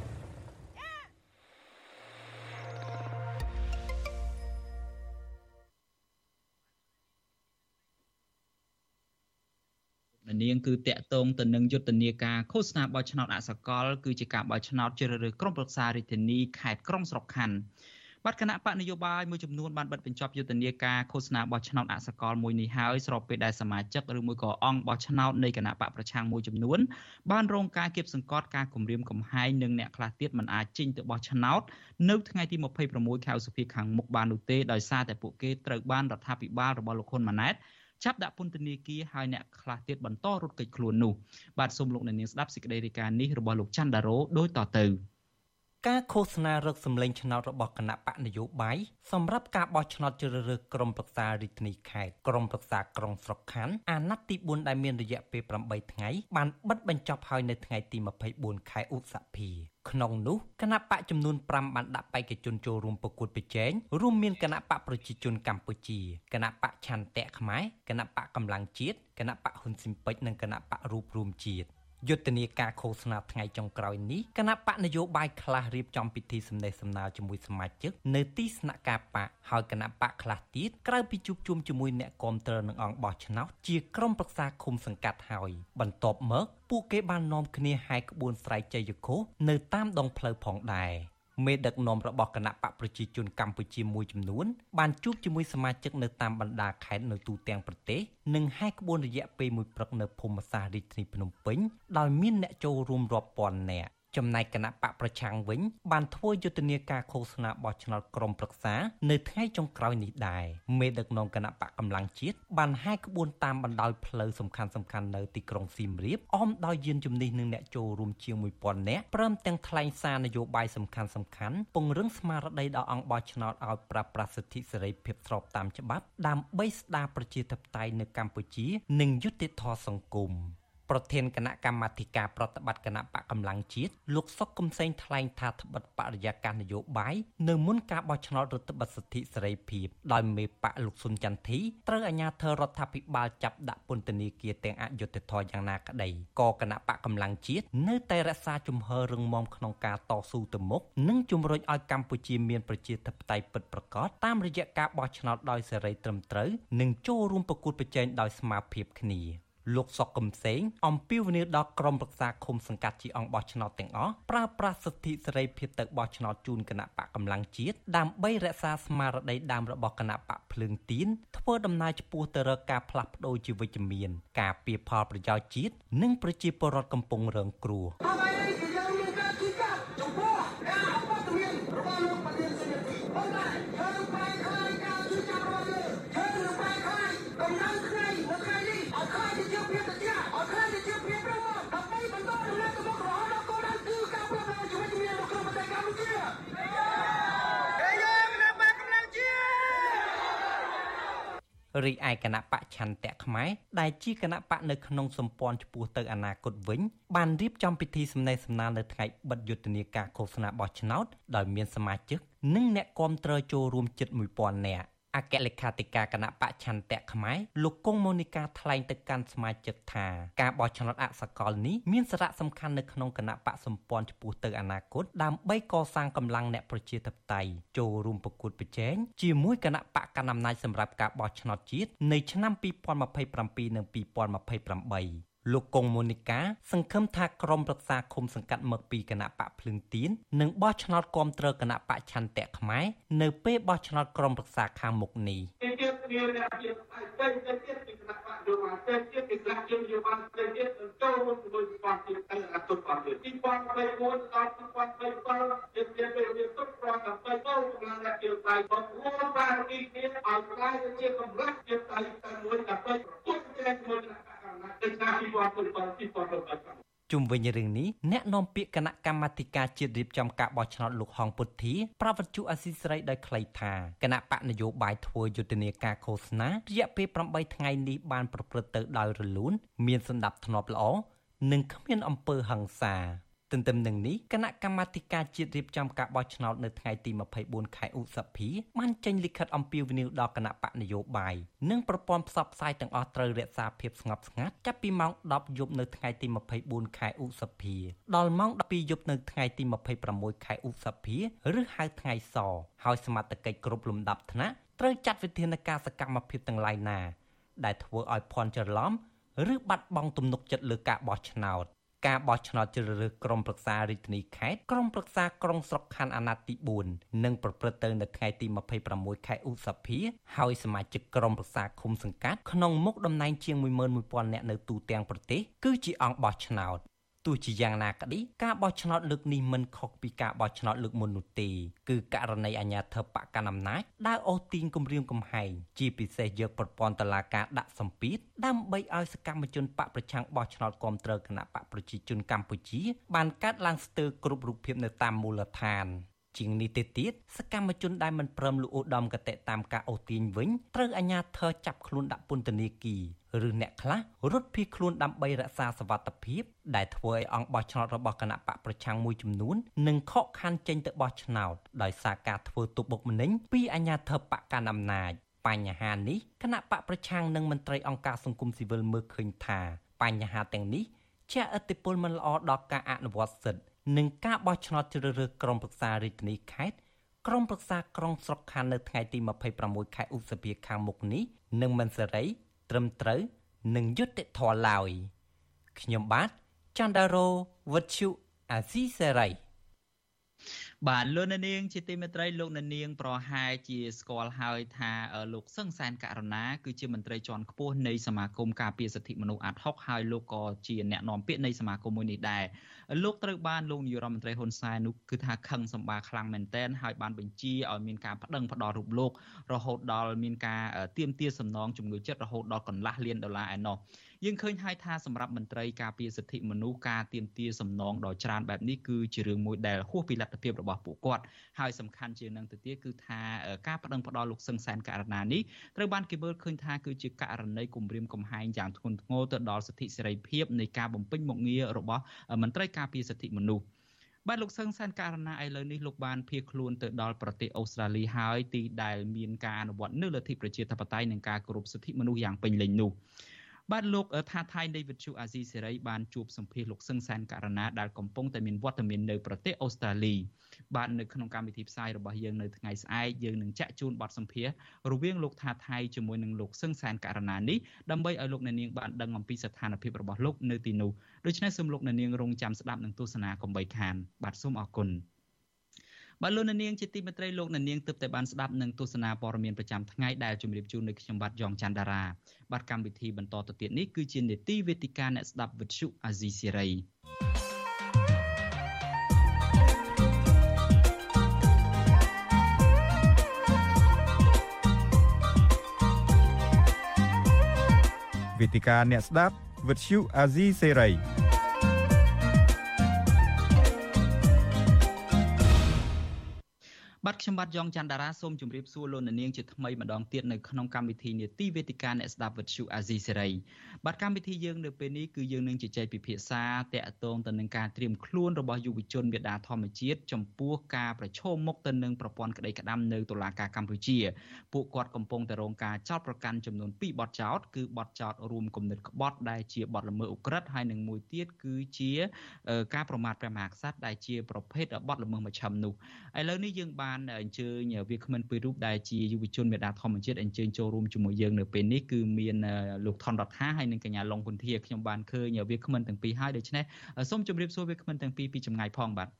នាងគឺតាក់ទងទៅនឹងយុទ្ធនាការឃោសនាបោះឆ្នោតអសកលគឺជាការបោះឆ្នោតជ្រើសរើសក្រុមប្រឹក្សារាជធានីខេត្តក្រុងស្រុកខណ្ឌបាទគណៈបកនយោបាយមួយចំនួនបានបិទបញ្ចប់យុទ្ធនាការឃោសនាបោះឆ្នោតអសកលមួយនេះហើយស្របពេលដែលសមាជិកឬមួយក៏អង្គបោះឆ្នោតនៃគណៈបកប្រឆាំងមួយចំនួនបានរងការគៀបសង្កត់ការគំរាមកំហែងនិងអ្នកខ្លះទៀតមិនអាចចេញទៅបោះឆ្នោតនៅថ្ងៃទីម្ភៃប្រាំមួយខែឧសភាខាងមុខបាននោះទេដោយសារតែពួកគេត្រូវបានរដ្ឋាភិបាលរបស់លោកហ៊ុនម៉ាណែតចាប់ដាក់ពន្ធនាគារហើយអ្នកខ្លះទៀតបន្តរត់គេចខ្លួននោះបាទសូមលោកអ្នកនាងស្ដាប់សេចក្តីរាយការណ៍នេះរបស់លោកច័ន្ទដារ៉ូដូចតទៅការឃោសនារឹកសម្លេងឆ្នោតរបស់គណៈបកនយោបាយសម្រាប់ការបោះឆ្នោតជ្រើសរើសក្រុមប្រឹក្សារាជធានីខេត្តក្រុមប្រឹក្សាក្រុងស្រុកខណ្ឌអាណត្តិទីបួនដែលមានរយៈពេលប្រាំបីថ្ងៃបានបិទបញ្ចប់ហើយនៅថ្ងៃទីម្ភៃបួនខែឧសភាក្នុងនោះគណៈបកចំនួនប្រាំបានដាក់បេក្ខជនចូលរួមប្រកួតប្រជែងរួមមានគណៈបកប្រជាជនកម្ពុជាគណៈបកឆន្ទៈខ្មែរគណៈបកកម្លាំងជាតិគណៈបកហ៊ុនស៊ីមពេជ្រនិងគណៈបករូបរួមជាតិយុទ្ធនាការឃោសនាថ្ងៃចុងក្រោយនេះគណៈបកនយោបាយខ្លះរៀបចំពិធីសម្ដែងសម្ដាលជាមួយសមាជិកនៅទីស្នាក់ការបកហើយគណៈបកខ្លះទៀតក្រៅពីជួបជុំជាមួយអ្នកគាំទ្រនឹងអង្គបោះឆ្នោតជាក្រុមប្រឹក្សាឃុំសង្កាត់ហើយបន្ទាប់មកពួកគេបាននាំគ្នាហែកក្បួនស្រែកជ័យឃោសនៅតាមដងផ្លូវផងដែរមេដឹកនាំរបស់គណៈបកប្រជាជនកម្ពុជាមួយចំនួនបានជួបជាមួយសមាជិកនៅតាមបណ្ដាខេត្តនៅទូទាំងប្រទេសនិងហែកក្បួនរយៈពេលមួយព្រឹកនៅភូមិសាស្ត្ររាជធានីភ្នំពេញដោយមានអ្នកចូលរួមរាប់ពាន់នាក់ចំណែកគណៈបកប្រឆាំងវិញបានធ្វើយុទ្ធនាការឃោសនាបោះឆ្នោតក្រុមប្រឹក្សានៅថ្ងៃចុងក្រោយនេះដែរមេដឹកនាំគណៈបកកម្លាំងជាតិបានហែកក្បួនតាមបណ្ដោយផ្លូវសំខាន់សំខាន់នៅទីក្រុងសៀមរាបអមដោយយានជំនិះនិងអ្នកចូលរួមជាងមួយពាន់នាក់ព្រមទាំងថ្លែងសារនយោបាយសំខាន់សំខាន់ពង្រឹងស្មារតីដល់អង្គបោះឆ្នោតឲ្យប្រើប្រាស់សិទ្ធិសេរីភាពស្របតាមច្បាប់ដើម្បីស្ដារប្រជាធិបតេយ្យនៅកម្ពុជានិងយុត្តិធម៌សង្គមប្រធានគណៈកម្មាធិការប្រតិបត្តិគណៈបកកម្លាំងជាតិលោកសុកកំសែងថ្លែងថាត្បិតបរិយាកាសនយោបាយនៅមុនការបោះឆ្នោតរដ្ឋបတ်សិទ្ធិសេរីភាពដោយមេបកលោកស៊ុនចន្ទធីត្រូវអាជ្ញាធររដ្ឋាភិបាលចាប់ដាក់ពន្ធនាគារទាំងអយុត្តិធម៌យ៉ាងណាក្តីក៏គណៈបកកម្លាំងជាតិនៅតែរក្សាជំហររឹងមាំក្នុងការតស៊ូទៅមុខនិងជំរុញឲ្យកម្ពុជាមានប្រជាធិបតេយ្យពិតប្រាកដតាមរយៈការបោះឆ្នោតដោយសេរីត្រឹមត្រូវនិងចូលរួមប្រកួតប្រជែងដោយស្មារតីគ្នាលោកសុកកំសែងអំពាវនាវដល់ក្រុមប្រឹក្សាឃុំសង្កាត់ជាអង្គបោះឆ្នោតទាំងអស់ប្រើប្រាស់សិទ្ធិសេរីភាពទៅបោះឆ្នោតជូនគណៈបកកម្លាំងជាតិដើម្បីរក្សាស្មារតីដើមរបស់គណៈបកភ្លើងទៀនធ្វើដំណើរឆ្ពោះទៅរកការផ្លាស់ប្ដូរជាវិជ្ជមានការពារផលប្រយោជន៍ជាតិនិងប្រជាពលរដ្ឋកំពុងរងគ្រោះរីឯគណៈបកឆន្ទៈខ្មែរដែលជាគណៈបកនៅក្នុងសម្ព័ន្ធចំពោះទៅអនាគតវិញបានរៀបចំពិធីសម្ដែងសម្ដាលនៅថ្ងៃបិទយុទ្ធនាការឃោសនាបោះឆ្នោតដោយមានសមាជិកនិងអ្នកគាំទ្រចូលរួមជិតមួយពាន់នាក់អគ្គលេខាធិការគណៈបកឆន្ទៈខ្មែរលោកគង់ម៉ូនីកាថ្លែងទៅកាន់សមាជិកថាការបោះឆ្នោតអសកលនេះមានសារៈសំខាន់នៅក្នុងគណៈបកសម្ព័ន្ធចំពោះទៅអនាគតដើម្បីកសាងកម្លាំងអ្នកប្រជាធិបតេយ្យចូលរួមប្រកួតប្រជែងជាមួយគណៈបកកណ្ដាលអំណាចសម្រាប់ការបោះឆ្នោតជាតិនៅឆ្នាំពីរពាន់ម្ភៃប្រាំពីរនិងពីរពាន់ម្ភៃប្រាំបីលោកកុងម៉ូនីកាសង្ឃឹមថាក្រុមប្រឹក្សាឃុំសង្កាត់មកពីគណៈបកភ្លឹងទៀននឹងបោះឆ្នោតគាំទ្រគណៈបកឆន្ទៈខ្មែរនៅពេលបោះឆ្នោតក្រុមប្រឹក្សាខាងមុខនេះជុំវិញរឿងនេះអ្នកនាំពាក្យគណៈកម្មាធិការជាតិរៀបចំការបោះឆ្នោតលោកហងពុទ្ធាប្រាប់វិទ្យុអាស៊ីសេរីដោយខ្លីថាគណៈបកនយោបាយធ្វើយុទ្ធនាការឃោសនារយៈពេលប្រាំបីថ្ងៃនេះបានប្រព្រឹត្តទៅដោយរលូនមានសណ្ដាប់ធ្នាប់ល្អនិងគ្មានអំពើហិង្សាទន្ទឹមនឹងនេះគណៈកម្មាធិការជាតិរៀបចំការបោះឆ្នោតនៅថ្ងៃទីម្ភៃបួនខែឧសភាបានចេញលិខិតអំពាវនាវដល់គណៈបកនយោបាយនិងប្រព័ន្ធផ្សព្វផ្សាយទាំងអស់ត្រូវរក្សាភាពស្ងប់ស្ងាត់ចាប់ពីម៉ោងដប់យប់នៅថ្ងៃទីម្ភៃបួនខែឧសភាដល់ម៉ោងដប់ពីរយប់នៅថ្ងៃទីម្ភៃប្រាំមួយខែឧសភាឬហៅថ្ងៃសហើយសមត្ថកិច្ចគ្រប់លំដាប់ថ្នាក់ត្រូវចាត់វិធានការសកម្មភាពទាំងឡាយណាដែលធ្វើឲ្យភ័ន្តច្រឡំឬបាត់បង់ទំនុកចិត្តលើការបោះឆ្នោតការបោះឆ្នោតជ្រើសរើសក្រុមប្រឹក្សារាជធានីខេត្តក្រុមប្រឹក្សាក្រុងស្រុកខណ្ឌអាណត្តិទីបួននឹងប្រព្រឹត្តទៅនៅថ្ងៃទីម្ភៃប្រាំមួយខែឧសភាហើយសមាជិកក្រុមប្រឹក្សាឃុំសង្កាត់ក្នុងមុខតំណែងជាង មួយម៉ឺនមួយពាន់ នាក់នៅទូទាំងប្រទេសគឺជាអង្គបោះឆ្នោតទោះជាយ៉ាងណាក្តីការបោះឆ្នោតលើកនេះមិនខុសពីការបោះឆ្នោតលើកមុននោះទេគឺករណីអាជ្ញាធរបកកណ្ដាលអំណាចដើរអូសទាញគំរាមកំហែងជាពិសេសយកប្រព័ន្ធតុលាការដាក់សម្ពាធដើម្បីឲ្យសកម្មជនបកប្រឆាំងបោះឆ្នោតគាំទ្រគណៈបកប្រជាជនកម្ពុជាបានកាត់ឡើងស្ទើរគ្រប់រូបភាពនៅតាមមូលដ្ឋានជាងនេះទៅទៀតសកម្មជនដែលមិនព្រមលោកឧត្តមកតេតាមការអូសទាញវិញត្រូវអាជ្ញាធរចាប់ខ្លួនដាក់ពន្ធនាគារឬអ្នកខ្លះរត់ភៀសខ្លួនដើម្បីរក្សាសុវត្ថិភាពដែលធ្វើឲ្យអង្គបោះឆ្នោតរបស់គណៈបកប្រឆាំងមួយចំនួននឹងខកខានចេញទៅបោះឆ្នោតដោយសារការធ្វើទុកបុកម្នេញពីអាជ្ញាធរបកកណ្ដាលអំណាចបញ្ហានេះគណៈបកប្រឆាំងនិងមន្ត្រីអង្គការសង្គមស៊ីវិលមើលឃើញថាបញ្ហាទាំងនេះជះឥទ្ធិពលមិនល្អដល់ការអនុវត្តសិទ្ធិនិងការបោះឆ្នោតជ្រើសរើសក្រុមប្រឹក្សារាជធានីខេត្តក្រុមប្រឹក្សាក្រុងស្រុកខណ្ឌនៅថ្ងៃទីម្ភៃប្រាំមួយខែឧសភាខាងមុខនេះនឹងមិនសេរីត្រឹមត្រូវនិងយុត្តិធម៌ឡើយខ្ញុំបាទចន្ទដារោវិទ្យុអាស៊ីសេរីបាទលោកអ្នកនាងជាទីមេត្រីលោកអ្នកនាងប្រហែលជាស្គាល់ហើយថាលោកសឹងសែនករណាគឺជាមន្ត្រីជាន់ខ្ពស់នៃសមាគមការពារសិទ្ធិមនុស្សអាត់ហុកហើយលោកក៏ជាអ្នកនាំពាក្យនៃសមាគមមួយនេះដែរលោកត្រូវបានលោកនាយរដ្ឋមន្ត្រីហ៊ុនសែននោះគឺថាខឹងសម្បាខ្លាំងមែនទែនហើយបានបញ្ជាឲ្យមានការប្តឹងផ្តល់រូបលោករហូតដល់មានការទាមទារសំណងជំងឺចិត្តរហូតដល់កន្លះលានដុល្លារឯណោះយើងឃើញហើយថាសម្រាប់មន្ត្រីការពារសិទ្ធិមនុស្សការទាមទារសំណងដ៏ច្រើនបែបនេះគឺជារឿងមួយដែលហួសពីលទ្ធភាពរបស់ពួកគាត់ហើយសំខាន់ជាងនឹងទៅទៀតគឺថាការប្តឹងផ្តល់លោកសឹងសែនករណានេះត្រូវបានគេមើលឃើញថាគឺជាករណីគំរាមកំហែងយ៉ាងធ្ងន់ធ្ងរទៅដល់សិទ្ធិសេរីភាពនៃការបំពេញមុខងាររបស់មន្ត្រីការពារសិទ្ធិមនុស្សបាទលោកសឹងសែនករណាឥឡូវនេះលោកបានភៀសខ្លួនទៅដល់ប្រទេសអូស្ត្រាលីហើយទីដែលមានការអនុវត្តនូវលទ្ធិប្រជាធិបតេយ្យនិងការគោរពសិទ្ធិមនុស្សយ៉ាងពេញលេញនោះបាទលោកថាថៃនៃវិទ្យុអាស៊ីសេរីបានជួបសម្ភាសលោកសឹងសែនករណាដែលកំពុងតែមានវត្តមាននៅប្រទេសអូស្ត្រាលីបាទនៅក្នុងកម្មវិធីផ្សាយរបស់យើងនៅថ្ងៃស្អែកយើងនឹងចាក់ជូនបទសម្ភាសរវាងលោកថាថៃជាមួយនឹងលោកសឹងសែនករណានេះដើម្បីឲ្យលោកអ្នកនាងបានដឹងអំពីស្ថានភាពរបស់លោកនៅទីនោះដូច្នេះសូមលោកអ្នកនាងរងចាំស្ដាប់និងទស្សនាកុំបីខានបាទសូមអរគុណបាទលោកអ្នកនាងជាទីមេត្រីលោកអ្នកនាងទើបតែបានស្ដាប់និងទស្សនាព័ត៌មានប្រចាំថ្ងៃដែលជម្រាបជូននៅខ្ញុំបាទយ៉ងច័ន្ទដារាបាទកម្មវិធីបន្តទៅទៀតនេះគឺជានេតិវេទិកាអ្នកស្ដាប់វិទ្យុអាស៊ីសេរីវេទិកាអ្នកស្ដាប់វិទ្យុអាស៊ីសេរីបាទខ្ញុំបាទយ៉ងច័ន្ទដារាសូមជម្រាបសួរលោកអ្នកនាងជាថ្មីម្ដងទៀតនៅក្នុងកម្មវិធីនាទីវេទិកាអ្នកស្ដាប់វិទ្យុអាស៊ីសេរីបាទកម្មវិធីយើងនៅពេលនេះគឺយើងនឹងជជែកពិភាក្សាតាក់ទងទៅនឹងការត្រៀមខ្លួនរបស់យុវជនមេដាធម្មជាតិចំពោះការប្រឈមមុខទៅនឹងប្រព័ន្ធក្តីក្តាំនៅតុលាការកម្ពុជាពួកគាត់កំពុងតែរងការចោទប្រកាន់ចំនួនពីរបទចោទគឺបទចោទរួមគំនិតក្បត់ដែលជាបទល្មើសឧក្រិដ្ឋហើយនិងមួយទៀតគឺជាការប្រមាថព្រះមហាក្សត្រដែលជាប្រភេទបទល្មើសមជ្ឈិមនោះឥឡូវនេះយើងបានអញ្ជើញវាគ្មិនពីររូបដែលជាយុវជនមេដាធម្មជាតិអញ្ជើញចូលរួមជាមួយយើងនៅពេលនេះគឺមានលោកថនរដ្ឋាហើយនិងកញ្ញាឡុងគុន្ធាខ្ញុំបានឃើញវាគ្មិនទាំងពីរហើយដូច្នេះសូមជម្រាបសួរវាគ្មិនទាំងពីរពីចម្ងាយផងបាទ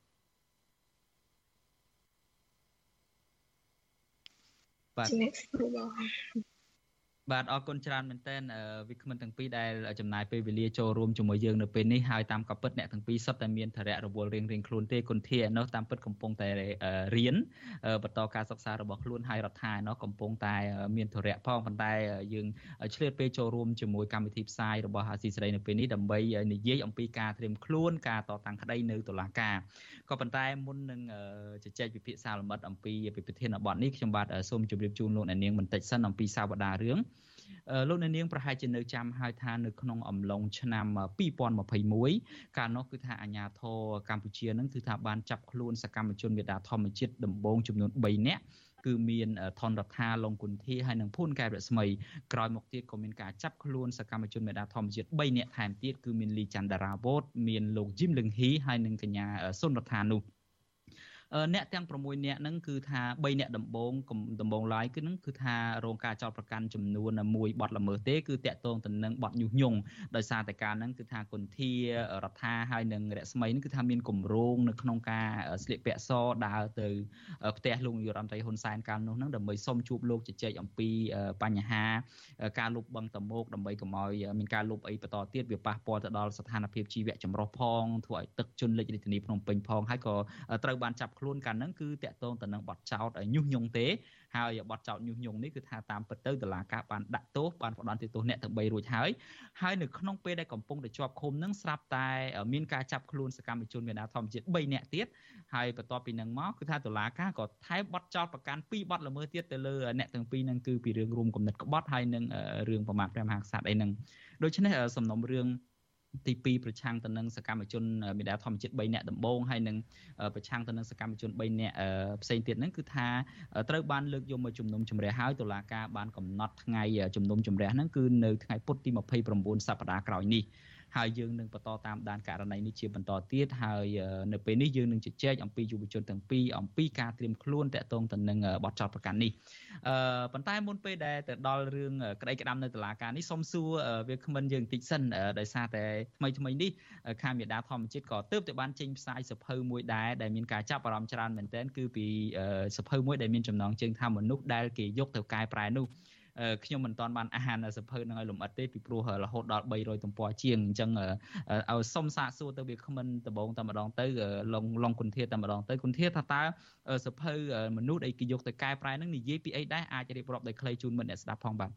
បាទជំរាបសួរបាទអរគុណច្រើនមែនទែនវិក្កាមទាំងពីរដែលចំណាយពេលវេលាចូលរួមជាមួយយើងនៅពេលនេះហើយតាមក៏ពិតអ្នកទាំងពីរសុទ្ធតែមានធរៈរវល់រៀងរៀងខ្លួនទេគុន្ធានោះតាមពិតកំពុងតែរៀនបន្តការសិក្សារបស់ខ្លួនហើយរដ្ឋានោះកំពុងតែមានធរៈផងប៉ុន្តែយើងឆ្លៀតពេលចូលរួមជាមួយកម្មវិធីផ្សាយរបស់អាស៊ីសេរីនៅពេលនេះដើម្បីនិយាយអំពីការត្រៀមខ្លួនការតតាំងក្តីនៅតុលាការក៏ប៉ុន្តែមុននឹងជជែកពិភាក្សាលម្អិតអំពីប្រធានបទនេះខ្ញុំបាទសូមជម្រាបជូនលោកអ្នកនាងបន្តិចសិនអំពីសាវតារឿងលោកអ្នកនាងប្រហែលជានៅចាំហើយថានៅក្នុងអំឡុងឆ្នាំពីរពាន់ម្ភៃមួយកាលនោះគឺថាអាជ្ញាធរកម្ពុជានឹងគឺថាបានចាប់ខ្លួនសកម្មជនមេដាធម្មជាតិដំបូងចំនួនបីនាក់គឺមានថនរដ្ឋាឡុងគុន្ធាហើយនិងភួនកែវរស្មីក្រោយមកទៀតក៏មានការចាប់ខ្លួនសកម្មជនមេដាធម្មជាតិបីនាក់ថែមទៀតគឺមានលីច័ន្ទតារាវ៉ូតមានលោកជីមលឹងហ៊ីហើយនិងកញ្ញាសុនរដ្ឋានោះអ្នកទាំងប្រាំមួយនាក់ហ្នឹងគឺថាបីនាក់ដំបងដំបងឡាយគឺហ្នឹងគឺថារងការចោទប្រកាន់ចំនួនមួយបទល្មើសទេគឺតាក់ទងទៅនឹងបទញុះញង់ដោយសារតែការហ្នឹងគឺថាគុន្ធារដ្ឋាហើយនិងរស្មីហ្នឹងគឺថាមានគម្រោងនៅក្នុងការស្លៀកពាក់សដើរទៅផ្ទះលោកនាយករដ្ឋមន្ត្រីហ៊ុនសែនកាលនោះហ្នឹងដើម្បីសុំជួបលោកជជែកអំពីបញ្ហាការលុបបង្កតមោកដើម្បីកុំឲ្យមានការលុបអីបន្តទៀតវាប៉ះពាល់ទៅដល់ស្ថានភាពជីវៈចម្រុះផងធ្វើឲ្យទឹកជន់លិចរាជធានីភ្នំពេញផងហើយក៏ត្រូវបានចាប់ខ្លួនកាលហ្នឹងគឺតាក់ទងទៅនឹងបទចោទញុះញង់ទេហើយបទចោទញុះញង់នេះគឺថាតាមពិតទៅតុលាការបានដាក់ទោសបានផ្តន្ទាទោសអ្នកទាំងបីរួចហើយហើយនៅក្នុងពេលដែលកំពុងតែជាប់ឃុំហ្នឹងស្រាប់តែមានការចាប់ខ្លួនសកម្មជនមេដាធម្មជាតិបីនាក់ទៀតហើយបន្ទាប់ពីនឹងមកគឺថាតុលាការក៏ថែមបទចោទប្រកាន់ពីរបទល្មើសទៀតទៅលើអ្នកទាំងពីរហ្នឹងគឺពីរឿងរួមគំនិតក្បត់ហើយនិងរឿងប្រមាថព្រះមហាក្សត្រអីហ្នឹងដូច្នេះសំណុំរឿងទីពីរប្រឆាំងទៅនឹងសកម្មជនមេដាធម្មជាតិបីនាក់ដំបូងហើយនឹងប្រឆាំងទៅនឹងសកម្មជនបីនាក់ផ្សេងទៀតហ្នឹងគឺថាត្រូវបានលើកយកមកជំនុំជម្រះហើយតុលាការបានកំណត់ថ្ងៃជំនុំជម្រះហ្នឹងគឺនៅថ្ងៃពុធទីម្ភៃប្រាំបួនសប្តាហ៍ក្រោយនេះហើយយើងនឹងបន្តតាមដានករណីនេះជាបន្តទៀតហើយនៅពេលនេះយើងនឹងជជែកអំពីយុវជនទាំងពីរអំពីការត្រៀមខ្លួនតាក់ទងទៅនឹងបទចោទប្រកាន់នេះអឺប៉ុន្តែមុនពេលដែលទៅដល់រឿងក្តីក្តាំនៅតុលាការនេះសូមសួរវាគ្មិនយើងបន្តិចសិនដោយសារតែថ្មីថ្មីនេះខាងមេដាធម្មជាតិក៏ទើបតែបានចេញផ្សាយសភៅមួយដែរដែលមានការចាប់អារម្មណ៍ច្រើនមែនទែនគឺពីសភៅមួយដែលមានចំណងជើងថាមនុស្សដែលគេយកទៅកែប្រែនោះខ្ញុំមិនទាន់បានអានសភៅនឹងឲ្យលម្អិតទេពីព្រោះរហូតដល់បីរយទំព័រជាងអញ្ចឹងឲ្យសុំសាកសួរទៅវាគ្មិនដំបងតែម្ដងទៅឡុងឡុងគុន្ធាតែម្ដងទៅគុន្ធាថាតើសភៅមនុស្សដែលគេយកទៅកែប្រែនឹងនិយាយពីអីដែរអាចរៀបរាប់ដោយខ្លីជូនមិត្តអ្នកស្ដាប់ផងបាទ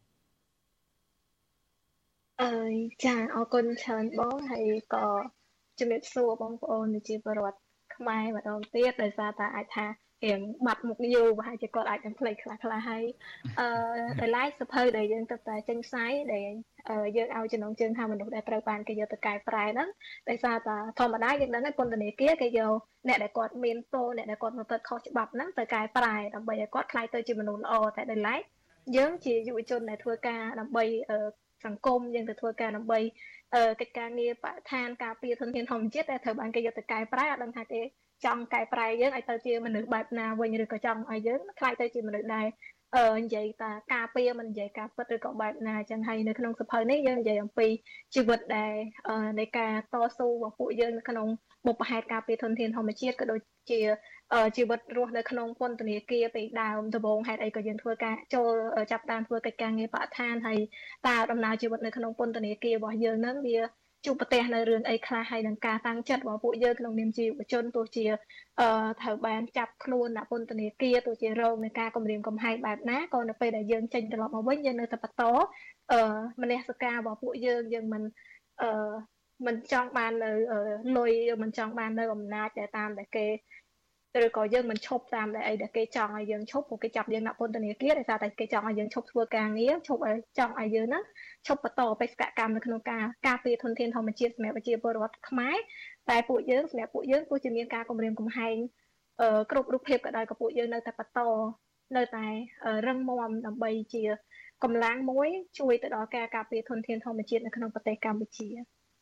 អើយចាអរគុណច្រើនបងហើយក៏ជំរាបសួរបងប្អូនជាពលរដ្ឋខ្មែរម្ដងទៀតដោយសារតែអាចថារៀងបាត់មុខយូរប្រហែលជាគាត់អាចនឹងភ្លេចខ្លះខ្លះហើយអឺដោយឡែកសភៅដែលយើងទៅតែចេញផ្សាយដែលយើងឲ្យចំណងជើងថាមនុស្សដែលត្រូវបានគេយកទៅកែប្រែហ្នឹងដោយសារតែធម្មតាយើងដឹងហើយពន្ធនាគារគេយកអ្នកដែលគាត់មានទោសអ្នកដែលគាត់ប្រព្រឹត្តខុសច្បាប់ហ្នឹងទៅកែប្រែដើម្បីឲ្យគាត់ក្លាយទៅជាមនុស្សល្អតែដោយឡែកយើងជាយុវជនដែលធ្វើការដើម្បីសង្គមយើងទៅធ្វើការដើម្បីកិច្ចការងារបរិស្ថានការពារធនធានធម្មជាតិដែលត្រូវបានគេយកទៅកែប្រែអត់ដឹងថាគេចង់កែប្រែយើងឲ្យទៅជាមនុស្សបែបណាវិញឬក៏ចង់ឲ្យយើងខ្លាយទៅជាមនុស្សដែលអឺនិយាយថាការពារមិននិយាយការពិតឬក៏បែបណាអញ្ចឹងហើយនៅក្នុងសភៅនេះយើងនិយាយអំពីជីវិតដែលនៃការតស៊ូរបស់ពួកយើងនៅក្នុងបុព្វហេតុការពារធនធានធម្មជាតិក៏ដូចជាជីវិតរស់នៅក្នុងពន្ធនាគារពីដើមដំបូងហេតុអីក៏យើងធ្វើការចូលចាប់តាមធ្វើកិច្ចការងារបរិស្ថានហើយតើដំណើរជីវិតនៅក្នុងពន្ធនាគាររបស់យើងហ្នឹងវាជួបប្រទះនៅរឿងអីខ្លះហើយនឹងការតាំងចិត្តរបស់ពួកយើងក្នុងនាមជាយុវជនទោះជាអឺត្រូវបានចាប់ខ្លួនដាក់ពន្ធនាគារទោះជារងនឹងការគំរាមកំហែងបែបណាក៏នៅពេលដែលយើងចេញត្រឡប់មកវិញយើងនៅតែបន្តអឺមនសិការរបស់ពួកយើងយើងមិនអឺមិនចង់បាននៅលុយមិនចង់បាននៅអំណាចដែលតាមតែគេឬក៏យើងមិនឈប់តាមតែអីដែលគេចង់ឲ្យយើងឈប់ព្រោះគេចាប់យើងដាក់ពន្ធនាគារដោយសារតែគេចង់ឲ្យយើងឈប់ធ្វើការងារឈប់ឲ្យចង់ឲ្យយើងហ្នឹងឈប់បន្តបេសកកម្មនៅក្នុងការការពារធនធានធម្មជាតិសម្រាប់ប្រជាពលរដ្ឋខ្មែរតែពួកយើងសម្រាប់ពួកយើងទោះជាមានការគំរាមកំហែងអឺគ្រប់រូបភាពក៏ដោយក៏ពួកយើងនៅតែបន្តនៅតែរឹងមាំដើម្បីជាកម្លាំងមួយជួយទៅដល់ការការពារធនធានធម្មជាតិនៅក្នុងប្រទេសកម្ពុជា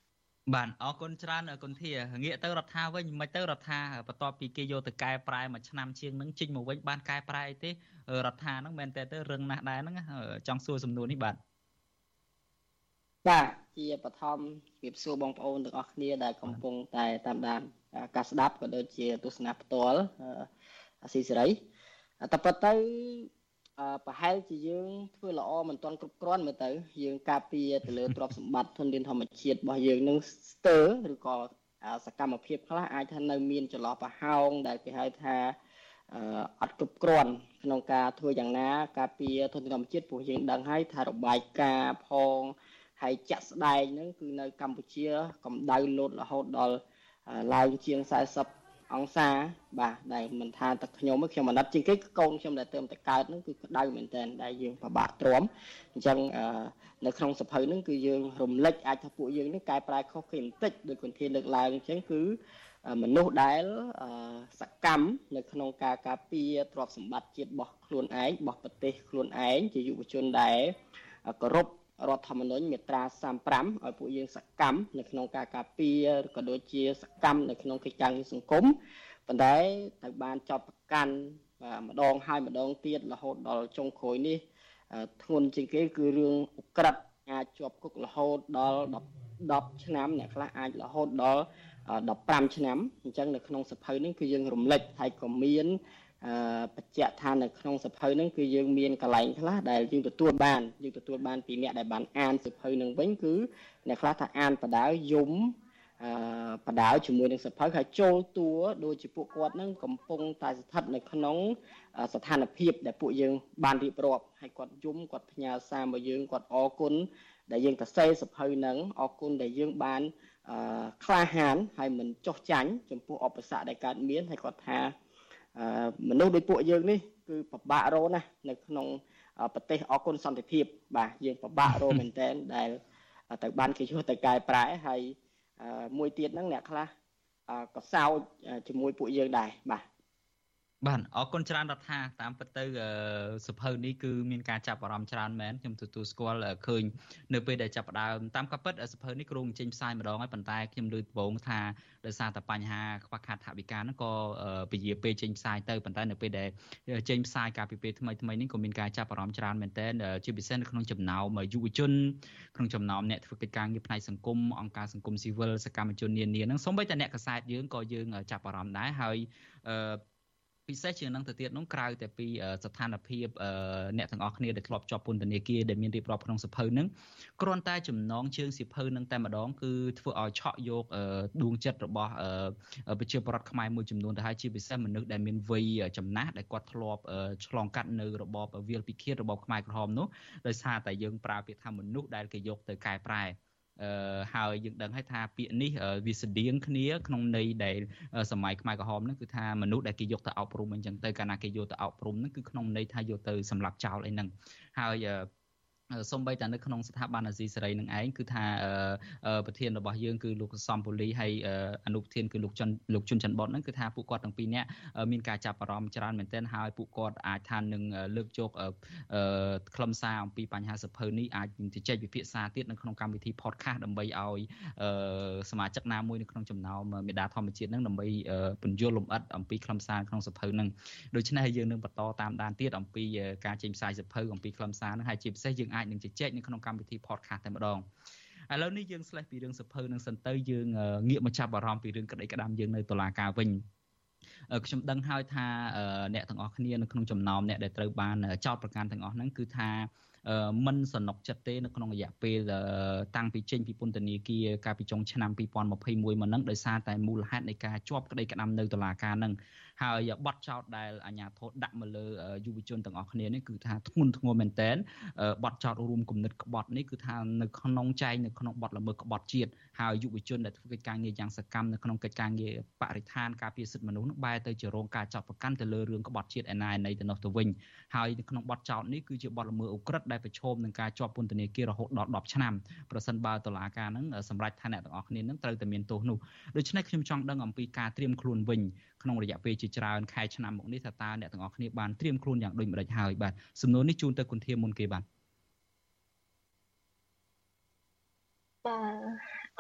បាទអរគុណច្រើនគុណធាងាកទៅរដ្ឋាវិញមិនទៅរដ្ឋាបន្ទាប់ពីគេយកទៅកែប្រែមួយឆ្នាំជាងនឹងចេញមកវិញបានកែប្រែអីទេរដ្ឋាហ្នឹងមែនតើទៅរឹងណាស់ដែរហ្នឹងចង់សួរសំណួរនេះបាទបាទជាបឋមជម្រាបសួរបងប្អូនទាំងអស់គ្នាដែលកំពុងតែតាមដានការស្ដាប់ក៏ដូចជាទស្សនាផ្ទាល់អាស៊ីសេរីតែប៉ុន្តែប្រហែលជាយើងធ្វើល្អមិនទាន់គ្រប់គ្រាន់មើលទៅយើងការពារទៅលើទ្រព្យសម្បត្តិធនធានធម្មជាតិរបស់យើងនឹងស្ទើរឬក៏សកម្មភាពខ្លះអាចថានៅមានចន្លោះប្រហោងដែលគេហៅថាអត់គ្រប់គ្រាន់ក្នុងការធ្វើយ៉ាងណាការពារធនធានធម្មជាតិព្រោះយើងដឹងហើយថារបាយការណ៍ផងហើយចាក់ស្ដែងហ្នឹងគឺនៅកម្ពុជាកម្ដៅលោតរហូតដល់ឡើងជាងសែសិបអង្សាបាទដែលមិនថាតែខ្ញុំទេខ្ញុំអាណិតជាងគេគឺកូនខ្ញុំដែលទៅតែកើតហ្នឹងគឺក្ដៅមែនតើដែលយើងពិបាកទ្រាំអញ្ចឹងនៅក្នុងសភៅហ្នឹងគឺយើងរំលឹកអាចថាពួកយើងនេះកែប្រែខុសគេបន្តិចដោយគុណធានលើកឡើងអញ្ចឹងគឺមនុស្សដែលសកម្មនៅក្នុងការការពារទ្រព្យសម្បត្តិជាតិរបស់ខ្លួនឯងរបស់ប្រទេសខ្លួនឯងជាយុវជនដែលគោរពរដ្ឋធម្មនុញ្ញមាត្រាសាមប្រាំឲ្យពួកយើងសកម្មនៅក្នុងការការពារក៏ដូចជាសកម្មនៅក្នុងកិច្ចការងារសង្គមប៉ុន្តែត្រូវបានចោទប្រកាន់ម្ដងហើយម្ដងទៀតរហូតដល់ចុងក្រោយនេះធ្ងន់ជាងគេគឺរឿងឧក្រិដ្ឋអាចជាប់គុករហូតដល់ដប់ឆ្នាំអ្នកខ្លះអាចរហូតដល់ដប់ប្រាំឆ្នាំអញ្ចឹងនៅក្នុងសភៅនេះគឺយើងរំលឹកហើយក៏មានអឺបញ្ជាក់ថានៅក្នុងសភៅហ្នឹងគឺយើងមានកន្លែងខ្លះដែលយើងទទួលបានយើងទទួលបានពីអ្នកដែលបានអានសភៅហ្នឹងវិញគឺអ្នកខ្លះថាអានបដាយំអឺបដាជាមួយនឹងសភៅហើយចូលតួដូចជាពួកគាត់ហ្នឹងកំពុងតែស្ថិតនៅក្នុងស្ថានភាពដែលពួកយើងបានរៀបរាប់ហើយគាត់យំគាត់ផ្ញើសារមកយើងគាត់អរគុណដែលយើងទៅសេសភៅហ្នឹងអរគុណដែលយើងបានអឺក្លាហានហើយមិនចុះចាញ់ចំពោះឧបសគ្គដែលកើតមានហើយគាត់ថាមនុស្សដូចពួកយើងនេះគឺពិបាករកណាស់នៅក្នុងប្រទេសអគុណសន្តិភាពបាទយើងពិបាករកមែនតើដែលទៅបានគេជួយទៅកែប្រែហើយមួយទៀតហ្នឹងអ្នកខ្លះក៏សោចជាមួយពួកយើងដែរបាទបាទអរគុណច្រើនរដ្ឋាតាមពិតទៅសភៅនេះគឺមានការចាប់អារម្មណ៍ច្រើនមែនខ្ញុំទទួលស្គាល់ឃើញនៅពេលដែលចាប់ផ្ដើមតាមការពិតសភៅនេះគ្រោងចេញផ្សាយម្ដងហើយប៉ុន្តែខ្ញុំលើកដំបូងថាដោយសារតែបញ្ហាខ្វះខាតថវិកាហ្នឹងក៏ពជាពេលចេញផ្សាយទៅប៉ុន្តែនៅពេលដែលចេញផ្សាយកាលពីពេលថ្មីថ្មីនេះក៏មានការចាប់អារម្មណ៍ច្រើនមែនទែនជាពិសេសនៅក្នុងចំណោមយុវជនក្នុងចំណោមអ្នកធ្វើកិច្ចការងារផ្នែកសង្គមអង្គការសង្គមស៊ីវិលសកម្មជននានាហ្នឹងសូម្បីតែអ្នកកាសែតយើងក៏យើងចាប់អារម្មណ៍ដែរហើយអឺពិសេសជាងនឹងទៅទៀតនោះក្រៅតែពីស្ថានភាពអ្នកទាំងអស់គ្នាដែលធ្លាប់ជាប់ពន្ធនាគារដែលមានរៀបរាប់ក្នុងសភៅហ្នឹងគ្រាន់តែចំណងជើងសៀវភៅហ្នឹងតែម្ដងគឺធ្វើឲ្យឆក់យកដួងចិត្តរបស់ប្រជាពលរដ្ឋខ្មែរមួយចំនួនទៅហើយជាពិសេសមនុស្សដែលមានវ័យចំណាស់ដែលគាត់ធ្លាប់ឆ្លងកាត់នៅរបបវាលពិឃាតរបបខ្មែរក្រហមនោះដោយសារតែយើងប្រើពាក្យថាមនុស្សដែលគេយកទៅកែប្រែអឺហើយយើងដឹងហើយថាពាក្យនេះវាស្តៀងគ្នាក្នុងន័យដែលសម័យខ្មែរក្រហមហ្នឹងគឺថាមនុស្សដែលគេយកទៅអប់រំអញ្ចឹងទៅកាលណាគេយកទៅអប់រំហ្នឹងគឺក្នុងន័យថាយកទៅសម្លាប់ចោលអីហ្នឹងហើយសូម្បីតែនៅក្នុងស្ថាប័នអាស៊ីសេរីនឹងឯងគឺថាប្រធានរបស់យើងគឺលោកសំពូលីហើយអនុប្រធានគឺលោកចុនលោកជុនច័ន្ទបតហ្នឹងគឺថាពួកគាត់ទាំងពីរនាក់មានការចាប់អារម្មណ៍ច្រើនមែនទែនហើយពួកគាត់អាចថានឹងលើកយកខ្លឹមសារអំពីបញ្ហាសភៅនេះអាចនឹងជជែកវិភាសាទៀតនៅក្នុងកម្មវិធី podcast ដើម្បីឲ្យសមាជិកណាមួយនៅក្នុងចំណោមមេដាធម្មជាតិហ្នឹងដើម្បីពន្យល់លម្អិតអំពីខ្លឹមសារក្នុងសភៅហ្នឹងដូច្នេះយើងនឹងបន្តតាមដានទៀតអំពីការចេញផ្សាយសភៅអំពីខ្លឹមសារហ្នឹងហើយជាពិសេសយើងអាចនឹងជជែកនៅក្នុងកម្មវិធី podcast តែម្ដងឥឡូវនេះយើងស្លេះពីរឿងសភៅនឹងសិនទៅយើងងាកមកចាប់អារម្មណ៍ពីរឿងក្តីក្តាំយើងនៅតុលាការវិញខ្ញុំដឹងហើយថាអ្នកទាំងអស់គ្នានៅក្នុងចំណោមអ្នកដែលត្រូវបានចោទប្រកាន់ទាំងអស់ហ្នឹងគឺថាមិនសនុកចិត្តទេនៅក្នុងរយៈពេលតាំងពីចេញពីពន្ធនាគារកាលពីចុងឆ្នាំពីរពាន់ម្ភៃមួយមកហ្នឹងដោយសារតែមូលហេតុនៃការជាប់ក្តីក្តាំនៅតុលាការហ្នឹងហើយបទចោទដែលអាជ្ញាធរដាក់មកលើយុវជនទាំងអស់គ្នានេះគឺថាធ្ងន់ធ្ងរមែនទែនបទចោទរួមគំនិតក្បត់នេះគឺថានៅក្នុងចែងនៅក្នុងបទល្មើសក្បត់ជាតិហើយយុវជនដែលធ្វើកិច្ចការងារយ៉ាងសកម្មនៅក្នុងកិច្ចការងារបរិស្ថានការពារសិទ្ធិមនុស្សនឹងបែរទៅជារងការចោទប្រកាន់ទៅលើរឿងក្បត់ជាតិឯណាឯណីទៅនោះទៅវិញហើយនៅក្នុងបទចោទនេះគឺជាបទល្មើសឧក្រិដ្ឋដែលប្រឈមនឹងការជាប់ពន្ធនាគាររហូតដល់ដប់ឆ្នាំប្រសិនបើតុលាការនឹងសម្រេចថាអ្នកទាំងអស់គ្នានឹងត្រូវតែមានទោសនោះដូច្នេះខ្ញុំចង់ដឹងអំពីការត្រៀមខ្លួនវិញក្នុងរយៈពេលជាច្រើនខែឆ្នាំមកនេះថាតើអ្នកទាំងអស់គ្នាបានត្រៀមខ្លួនយ៉ាងដូចម្តេចហើយបាទសំណួរនេះជូនទៅគុណធាមុនគេបាទបាទអ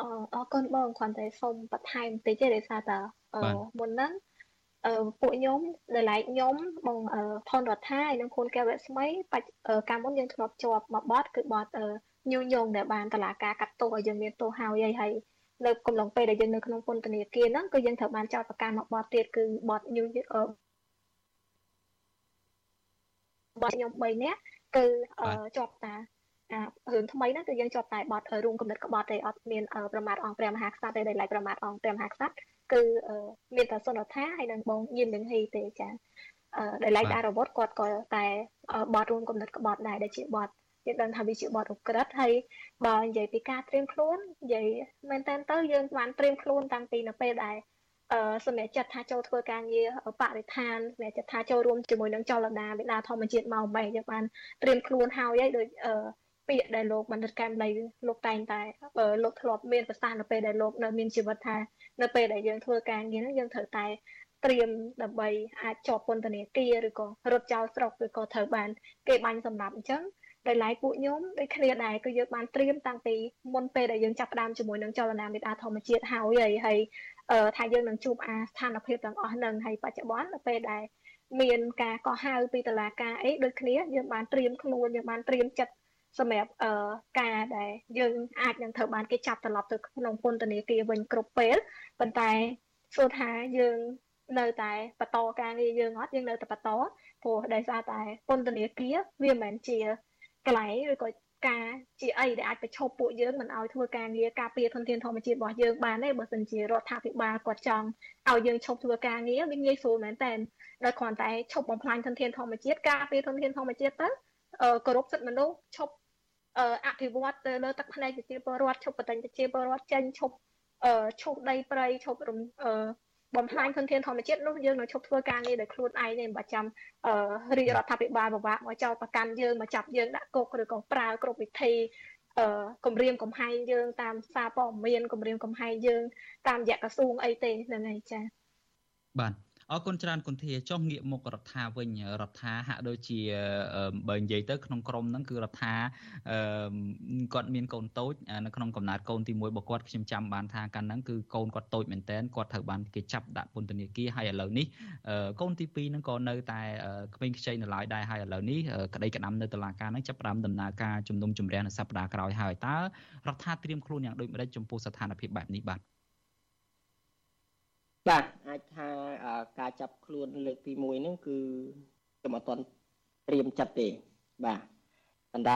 អអរគុណបងគ្រាន់តែសូមបន្ថែមបន្តិចទេដោយសារតែអឺមុនហ្នឹងអឺពួកខ្ញុំដែលឡែកខ្ញុំបងអឺផនរដ្ឋាហើយនិងខូនកែវរស្មីបាច់កាលមុនយើងធ្លាប់ជាប់មួយបទគឺបទញុយញងដែលបានតឡាការកាត់ទោសឲ្យយើងមានទោសហើយហើយនៅកំឡុងពេលដែលយើងនៅក្នុងពន្ធនាគារហ្នឹងគឺយើងត្រូវបានចោទប្រកាន់មកបទទៀតគឺបទញុយអឺបទខ្ញុំបីនាក់គឺជាប់តាអារឿងថ្មីហ្នឹងគឺយើងជាប់តែបទរួមគំនិតក្បត់ទេអត់មានប្រមាថអង្គព្រះមហាក្សត្រទេដែលឡែកប្រមាថអង្គព្រះមហាក្សត្រគឺមានតែសុនថាហើយនឹងបងយិនលឹងហ៊ីទេចាដែលឡែកអរវត្តគាត់ក៏តែបទរួមគំនិតក្បត់ដែរដែលជាបទយើងដឹងថាវាជាបទអក្រិតហើយបើនិយាយពីការត្រៀមខ្លួននិយាយមែនតើទៅយើងបានត្រៀមខ្លួនតាំងពីនៅពេលដែលអឺសម្រាប់ចិត្តថាចូលធ្វើការងារបរិស្ថានសម្រាប់ចិត្តថាចូលរួមជាមួយនឹងចលនាវិទ្យាធម្មជាតិមកបែបយើងបានត្រៀមខ្លួនហើយហើយដូចអឺពាក្យដែលលោកបណ្ឌិតកែមលីលោកតែងតែលោកធ្លាប់មានប្រសាសន៍នៅពេលដែលលោកនៅមានជីវិតថានៅពេលដែលយើងធ្វើការងារហ្នឹងយើងត្រូវតែត្រៀមដើម្បីអាចជាប់ពន្ធនាគារឬក៏រត់ចោលស្រុកឬក៏ត្រូវបានគេបាញ់សម្លាប់អញ្ចឹងដោយឡែកពួកខ្ញុំដូចគ្នាដែរគឺយើងបានត្រៀមតាំងពីមុនពេលដែលយើងចាប់ផ្ដើមជាមួយនឹងចលនាមេដាធម្មជាតិហើយហើយថាយើងនឹងជួបអាស្ថានភាពទាំងអស់ហ្នឹងហើយបច្ចុប្បន្ននៅពេលដែលមានការកោះហៅពីតុលាការអីដូចគ្នាយើងបានត្រៀមខ្លួនយើងបានត្រៀមចិត្តសម្រាប់អឺការដែលយើងអាចនឹងត្រូវបានគេចាប់ត្រឡប់ទៅក្នុងពន្ធនាគារវិញគ្រប់ពេលប៉ុន្តែសួរថាយើងនៅតែបន្តការងារយើងអត់យើងនៅតែបន្តព្រោះដោយសារតែពន្ធនាគារវាមិនមែនជាកន្លែងឬក៏ការជាអីដែលអាចប្រឈប់ពួកយើងមិនឲ្យធ្វើការងារការពារធនធានធម្មជាតិរបស់យើងបានទេបើមិនជារដ្ឋាភិបាលគាត់ចង់ឲ្យយើងឈប់ធ្វើការងារវាងាយស្រួលមែនតើដោយគ្រាន់តែឈប់បំផ្លាញធនធានធម្មជាតិការពារធនធានធម្មជាតិទៅគោរពសិទ្ធិមនុស្សឈប់អភិវឌ្ឍទៅលើទឹកភ្នែកប្រជាពលរដ្ឋឈប់បដិញ្ញប្រជាពលរដ្ឋចេញឈប់ឈប់ដីព្រៃឈប់បំផ្លាញធនធានធម្មជាតិនោះយើងនឹងឈប់ធ្វើការងារដោយខ្លួនឯងទេមិនបាច់ចាំរាជរដ្ឋាភិបាលពិបាកមកចោទប្រកាន់យើងមកចាប់យើងដាក់គុកឬក៏ប្រើគ្រប់វិធីគម្រាមកំហែងយើងតាមសារព័ត៌មានគម្រាមកំហែងយើងតាមរយៈក្រសួងអីទេហ្នឹងហើយចា៎បាទអរគុណច្រើនគុណធាចុះងាកមុខរដ្ឋាវិញរដ្ឋាហាក់ដូចជាបើនិយាយទៅក្នុងក្រមហ្នឹងគឺរដ្ឋាគាត់មានកូនតូចនៅក្នុងកំណើតកូនទីមួយរបស់គាត់ខ្ញុំចាំបានថាកាលហ្នឹងគឺកូនគាត់តូចមែនតើគាត់ត្រូវបានគេចាប់ដាក់ពន្ធនាគារហើយឥឡូវនេះកូនទីពីរហ្នឹងក៏នៅតែក្មេងខ្ចីនៅឡើយដែរហើយឥឡូវនេះក្តីក្តាំនៅតុលាការហ្នឹងចាប់ផ្ដើមដំណើរការជំនុំជម្រះនៅសប្តាហ៍ក្រោយហើយតើរដ្ឋាត្រៀមខ្លួនយ៉ាងដូចម្តេចចំពោះស្ថានភាពបែបនេះបាទបាទអាចថាការចាប់ខ្លួនលើកទីមួយហ្នឹងគឺខ្ញុំអត់ទាន់ត្រៀមចិត្តទេបាទប៉ុន្តែ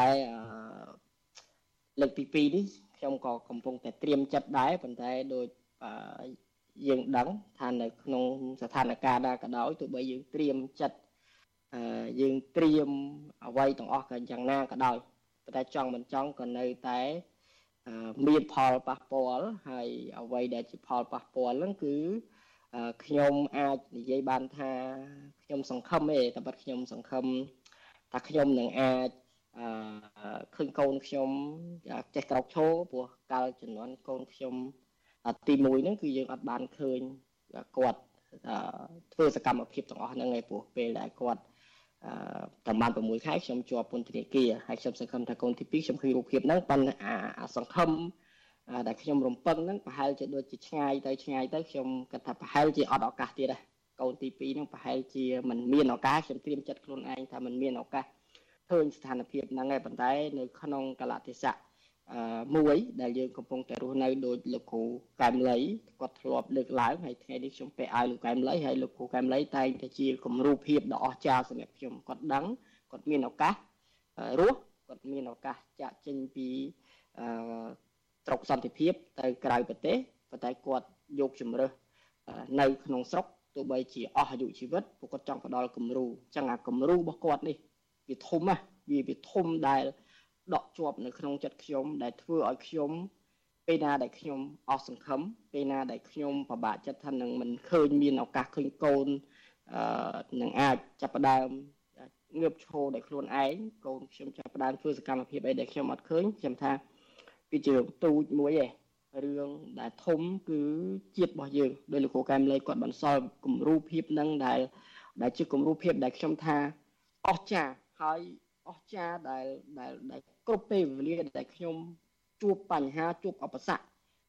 លើកទីពីរនេះខ្ញុំក៏កំពុងតែត្រៀមចិត្តដែរប៉ុន្តែដូចយើងដឹងថានៅក្នុងស្ថានភាពណាក៏ដោយទោះបីយើងត្រៀមចិត្តយើងត្រៀមអ្វីទាំងអស់ក៏យ៉ាងណាក៏ដោយប៉ុន្តែចង់មិនចង់ក៏នៅតែមានផលប៉ះពាល់ហើយអ្វីដែលជាផលប៉ះពាល់ហ្នឹងគឺខ្ញុំអាចនិយាយបានថាខ្ញុំសង្ឃឹមទេតែបាត់ខ្ញុំសង្ឃឹមថាខ្ញុំនឹងអាចឃើញកូនខ្ញុំចេះក្រោកឈរព្រោះកាលជំនាន់កូនខ្ញុំទីមួយហ្នឹងគឺយើងអត់បានឃើញគាត់ធ្វើសកម្មភាពទាំងអស់ហ្នឹងឯងព្រោះពេលដែលគាត់ប្រហែលប្រាំមួយខែខ្ញុំជាប់ពន្ធនាគារហើយខ្ញុំសង្ឃឹមថាកូនទីពីរខ្ញុំឃើញរូបភាពហ្នឹងប៉ុន្តែអាសង្ឃឹមដែលខ្ញុំរំពឹងហ្នឹងប្រហែលជាដូចជាឆ្ងាយទៅឆ្ងាយទៅខ្ញុំគិតថាប្រហែលជាអត់ឱកាសទៀតដែរកូនទីពីរហ្នឹងប្រហែលជាមិនមានឱកាសខ្ញុំត្រៀមចិត្តខ្លួនឯងថាមិនមានឱកាសឃើញស្ថានភាពហ្នឹងឯងប៉ុន្តែនៅក្នុងកលៈទេសៈមួយដែលយើងកំពុងតែរស់នៅដោយលោកគ្រូកែមលីគាត់ធ្លាប់លើកឡើងហើយថ្ងៃនេះខ្ញុំពាក់អាវលោកកែមលីហើយលោកគ្រូកែមលីតែងតែជាគំរូភាពដ៏អស្ចារ្យសម្រាប់ខ្ញុំគាត់ដឹងគាត់មានឱកាសរស់គាត់មានឱកាសចាក់ចេញពីអឺស្រុកសន្តិភាពទៅក្រៅប្រទេសប៉ុន្តែគាត់យកជំរើសនៅក្នុងស្រុកទោះបីជាអស់អាយុជីវិតពួកគាត់ចង់ផ្ដល់គំរូអញ្ចឹងអាគំរូរបស់គាត់នេះវាធំណាស់វាវាធំដែលដកជាប់នៅក្នុងចិត្តខ្ញុំដែលធ្វើឲ្យខ្ញុំពេលណាដែលខ្ញុំអស់សង្ឃឹមពេលណាដែលខ្ញុំពិបាកចិត្តថានឹងមិនឃើញមានឱកាសឃើញកូនអឺនឹងអាចចាប់ផ្ដើមងើបឈរដោយខ្លួនឯងកូនខ្ញុំចាប់ផ្ដើមធ្វើសកម្មភាពអីដែលខ្ញុំអត់ឃើញខ្ញុំថាវាជារឿងទូចមួយឯងរឿងដែលធំគឺជាតិរបស់យើងដោយលោកគ្រូកែមលីគាត់បន្សល់គំរូភាពនឹងដែលដែលជាគំរូភាពដែលខ្ញុំថាអស្ចារ្យហើយអស្ចារ្យដែលដែលដែលគ្រប់ពេលវេលាដែលខ្ញុំជួបបញ្ហាជួបឧបសគ្គ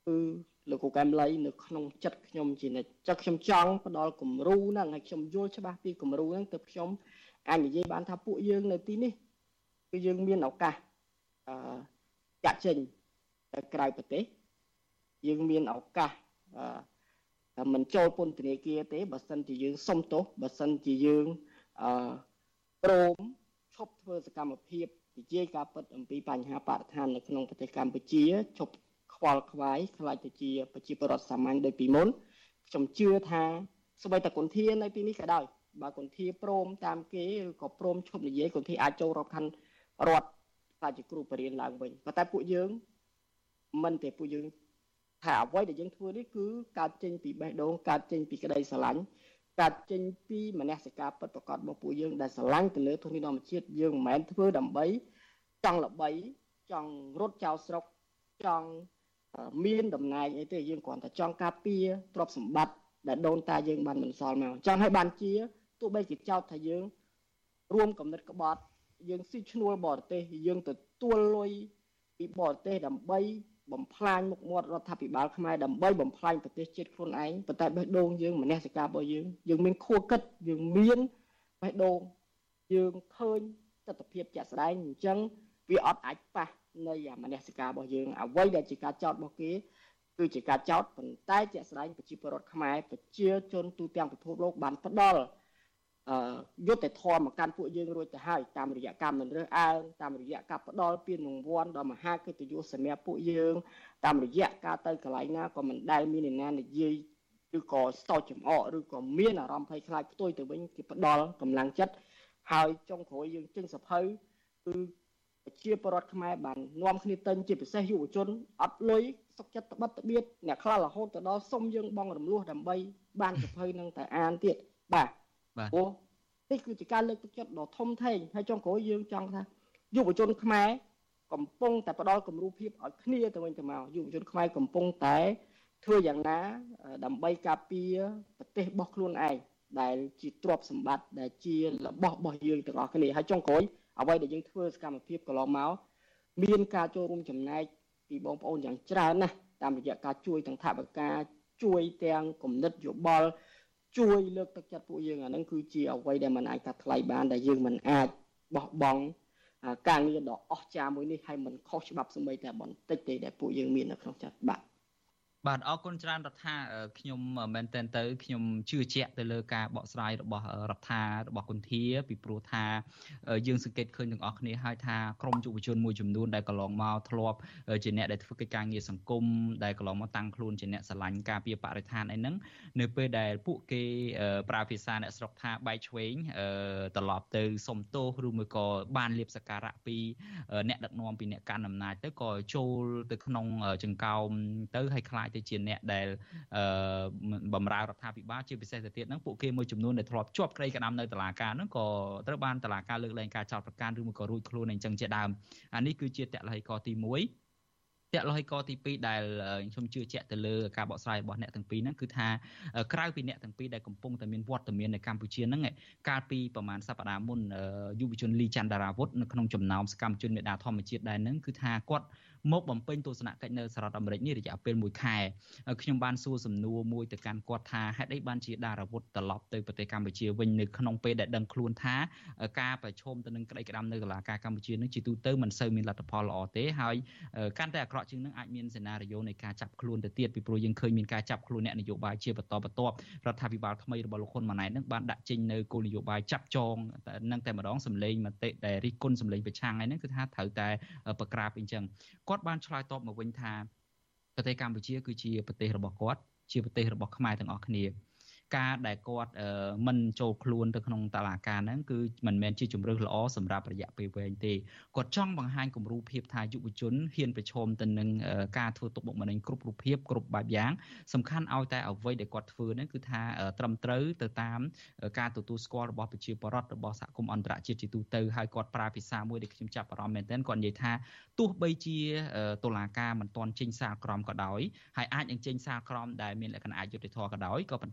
គឺលោកគ្រូកែមលីនៅក្នុងចិត្តខ្ញុំជានិច្ចចិត្តខ្ញុំចង់ផ្ដល់គំរូហ្នឹងឲ្យខ្ញុំយល់ច្បាស់ពីគំរូហ្នឹងទៅខ្ញុំអាចនិយាយបានថាពួកយើងនៅទីនេះគឺយើងមានឱកាសអឺចាក់ចេញទៅក្រៅប្រទេសយើងមានឱកាសអឺមិនចូលពន្ធនាគារទេបើសិនជាយើងសុំទោសបើសិនជាយើងអឺព្រមឈប់ធ្វើសកម្មភាពនិយាយការពិតអំពីបញ្ហាបរិស្ថាននៅក្នុងប្រទេសកម្ពុជាឈប់ខ្វល់ខ្វាយខ្លាចទៅជាប្រជាពលរដ្ឋសាមញ្ញដូចពីមុនខ្ញុំជឿថាសូម្បីតែគុនធានៅទីនេះក៏ដោយបើគុនធាព្រមតាមគេឬក៏ព្រមឈប់និយាយគុនធាអាចចូលរដ្ឋខណ្ឌរដ្ឋខ្លាចជាគ្រូបរិញ្ញាឡើងវិញប៉ុន្តែពួកយើងមិនទេពួកយើងថាអ្វីដែលយើងធ្វើនេះគឺកើតចេញពីបេះដូងកើតចេញពីក្តីស្រឡាញ់កើតចេញពីមនសិការពិតប្រាកដរបស់ពួកយើងដែលស្រឡាញ់ទៅលើធនធានធម្មជាតិយើងមិនមែនធ្វើដើម្បីចង់ល្បីចង់រត់ចោលស្រុកចង់មានតំណែងអីទេយើងគ្រាន់តែចង់ការពារទ្រព្យសម្បត្តិដែលដូនតាយើងបានបន្សល់មកចង់ឲ្យបានជាទោះបីជាចោទថាយើងរួមគំនិតក្បត់យើងស៊ីឈ្នួលបរទេសយើងទទួលលុយពីបរទេសដើម្បីបំផ្លាញមុខមាត់រដ្ឋាភិបាលខ្មែរដើម្បីបំផ្លាញប្រទេសជាតិខ្លួនឯងប៉ុន្តែបេះដូងយើងមនសិការរបស់យើងយើងមានខួរគិតយើងមានបេះដូងយើងឃើញទស្សនវិជ្ជាជាក់ស្ដែងអញ្ចឹងវាអត់អាចប៉ះនៃមនសិការរបស់យើងអ្វីដែលជាការចោទរបស់គេគឺជាការចោទប៉ុន្តែជាក់ស្ដែងប្រជាពលរដ្ឋខ្មែរប្រជាជនទូទាំងពិភពលោកបានផ្ដល់អឺយុត្តិធម៌មកកាន់ពួកយើងរួចទៅហើយតាមរយៈការមិនរើសអើងតាមរយៈការផ្ដល់ពានរង្វាន់ដល់មហាកិត្តិយសសម្រាប់ពួកយើងតាមរយៈការទៅកន្លែងណាក៏មិនដែលមានអ្នកណានិយាយឬក៏ស្ទើរចំអកឬក៏មានអារម្មណ៍ភ័យខ្លាចផ្ទុយទៅវិញគេផ្ដល់កម្លាំងចិត្តហើយចុងក្រោយយើងចេញសភៅគឺប្រជាពលរដ្ឋខ្មែរបាននាំគ្នាទិញជាពិសេសយុវជនអត់លុយសុខចិត្តត្បិតត្បៀតអ្នកខ្លះរហូតទៅដល់សុំយើងបងរំលោះដើម្បីបានសភៅនឹងតែអានទៀតបាទបាទអូនេះគឺជាការលើកទឹកចិត្តដ៏ធំធេងហើយចុងក្រោយយើងចង់ថាយុវជនខ្មែរកំពុងតែផ្ដល់គំរូភាពឲ្យគ្នាទៅវិញទៅមកយុវជនខ្មែរកំពុងតែធ្វើយ៉ាងណាដើម្បីការពារប្រទេសរបស់ខ្លួនឯងដែលជាទ្រព្យសម្បត្តិដែលជារបស់របស់យើងទាំងអស់គ្នាហើយចុងក្រោយអ្វីដែលយើងធ្វើសកម្មភាពកន្លងមកមានការចូលរួមចំណែកពីបងប្អូនយ៉ាងច្រើនណាស់តាមរយៈការជួយទាំងថវិកាជួយទាំងគំនិតយោបល់ជួយលើកទឹកចិត្តពួកយើងអាហ្នឹងគឺជាអ្វីដែលមិនអាចកាត់ថ្លៃបានដែលយើងមិនអាចបោះបង់ការងារដ៏អស្ចារ្យមួយនេះហើយមិនខុសច្បាប់សូម្បីតែបន្តិចទេដែលពួកយើងមាននៅក្នុងចិត្តបាទបាទអរគុណច្រើនរដ្ឋាខ្ញុំមែនតើទៅខ្ញុំជឿជាក់ទៅលើការបកស្រាយរបស់រដ្ឋារបស់គុន្ធាពីព្រោះថាយើងសង្កេតឃើញទាំងអស់គ្នាហើយថាក្រមយុវជនមួយចំនួនដែលកន្លងមកធ្លាប់ជាអ្នកដែលធ្វើកិច្ចការងារសង្គមដែលកន្លងមកតាំងខ្លួនជាអ្នកស្រឡាញ់ការពារបរិស្ថានអីហ្នឹងនៅពេលដែលពួកគេប្រើភាសាអ្នកស្រុកថាបែកឆ្វេងត្រឡប់ទៅសុំទោសឬមួយក៏បានលៀបសក្ការៈពីអ្នកដឹកនាំពីអ្នកកាន់អំណាចទៅក៏ចូលទៅក្នុងចង្កោមទៅហើយខ្លាចទៅជាអ្នកដែលបម្រើរដ្ឋាភិបាលជាពិសេសទៅទៀតហ្នឹងពួកគេមួយចំនួនដែលធ្លាប់ជាប់ក្តីក្តាមនៅតុលាការហ្នឹងក៏ត្រូវបានតុលាការលើកលែងការចោទប្រកាន់ឬមួយក៏រួចខ្លួនអញ្ចឹងជាដើមអានេះគឺជាតលហិកទីមួយតលហិកទីពីរដែលខ្ញុំជឿជាក់ទៅលើការបកស្រាយរបស់អ្នកទាំងពីរហ្នឹងគឺថាក្រៅពីអ្នកទាំងពីរដែលកំពុងតែមានវត្តមាននៅកម្ពុជាហ្នឹងកាលពីប្រហែលសប្តាហ៍មុនយុវជនលីច័ន្ទដារាវុធនៅក្នុងចំណោមសកម្មជនមេដាធម្មជាតិដែរហ្នឹងគឺថាគាត់មកបំពេញទស្សនកិច្ចនៅសហរដ្ឋអាមេរិកនេះរយៈពេលមួយខែខ្ញុំបានសួរសំណួរមួយទៅកាន់គាត់ថាហេតុអីបានជាដារាវុធត្រឡប់ទៅប្រទេសកម្ពុជាវិញនៅក្នុងពេលដែលដឹងខ្លួនថាការប្រឈមទៅនឹងក្តីក្តាមនៅតុលាការកម្ពុជានឹងជាទូទៅមិនសូវមានលទ្ធផលល្អទេហើយកាន់តែអាក្រក់ជាងនឹងអាចមានសេណារីយ៉ូនៃការចាប់ខ្លួនទៅទៀតពីព្រោះយើងឃើញមានការចាប់ខ្លួនអ្នកនយោបាយជាបន្តបន្ទាប់រដ្ឋាភិបាលថ្មីរបស់លោកហ៊ុនម៉ាណែតនឹងបានដាក់ចេញនៅគោលនយោបាយចាប់ចងនឹងតែម្ដងសម្លេងមតិដែលរិះគន់សម្លេងប្រឆាំងហ្នឹងគឺថាត្រូវតែប្រក្រាបអញ្ចឹងគាត់បានឆ្លើយតបមកវិញថាប្រទេសកម្ពុជាគឺជាប្រទេសរបស់គាត់ជាប្រទេសរបស់ខ្មែរទាំងអស់គ្នាការដែលគាត់មិនចូលខ្លួនទៅក្នុងតុលាការហ្នឹងគឺមិនមែនជាជំរឿនល្អសម្រាប់រយៈពេលវែងទេគាត់ចង់បង្ហាញគំរូភាពថាយុវជនហ៊ានប្រឈមទៅនឹងការធ្វើទុកបុកម្នេញគ្រប់រូបភាពគ្រប់បែបយ៉ាងសំខាន់ឲ្យតែអ្វីដែលគាត់ធ្វើហ្នឹងគឺថាត្រឹមត្រូវទៅតាមការទទួលស្គាល់របស់ប្រជាពលរដ្ឋរបស់សហគមន៍អន្តរជាតិជាទូទៅហើយគាត់ប្រើភាសាមួយដែលខ្ញុំចាប់អារម្មណ៍មែនទែនគាត់និយាយថាទោះបីជាតុលាការមិនទាន់ចេញសារក្រមក៏ដោយហើយអាចនឹងចេញសារក្រមដែលមានលក្ខណៈអយុត្តិធម៌ក៏ដោយក៏ប៉ុន្តែ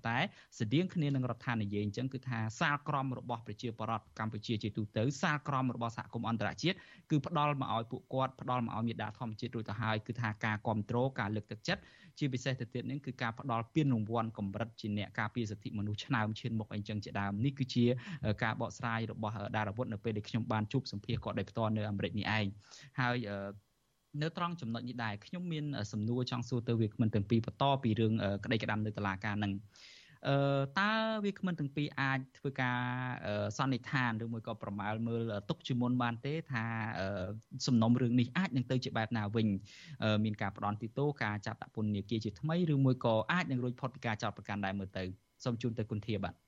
ស្តៀងគ្នានឹងរដ្ឋាភិបាលនិយាយអញ្ចឹងគឺថាសាលក្រមរបស់ប្រជាពលរដ្ឋកម្ពុជាជាទូទៅសាលក្រមរបស់សហគមន៍អន្តរជាតិគឺផ្ដល់មកឲ្យពួកគាត់ផ្ដល់មកឲ្យមេដាធម្មជាតិរួចទៅហើយគឺថាការគ្រប់គ្រងការលើកទឹកចិត្តជាពិសេសទៅទៀតនេះគឺការផ្ដល់ពានរង្វាន់កម្រិតជាអ្នកការពារសិទ្ធិមនុស្សឆ្នើមឈានមុខអីចឹងជាដើមនេះគឺជាការបកស្រាយរបស់ដារវុធនៅពេលដែលខ្ញុំបានជួបសម្ភាសគាត់ដោយផ្ទាល់នៅអាមេរិកនេះឯងហើយនៅត្រង់ចំណុចនេះដែរខ្ញុំមានសំណួរចង់សួរទៅវាគ្មិនទាំងពីរបន្តពីរឿងក្តីក្តាំនៅតុលាការនឹងអឺតើវាគ្មិនទាំងពីរអាចធ្វើការសន្និដ្ឋានឬមួយក៏ប្រមាលមើលទុកជាមុនបានទេថាសំណុំរឿងនេះអាចនឹងទៅជាបែបណាវិញមានការផ្ដន់ទីតោការចាប់ដាក់ពន្ធនាគារជាថ្មីឬមួយក៏អាចនឹងរួចផុតពីការចោទប្រកាន់ដែរមើលទៅសូមជូនទៅគុណធាបាទ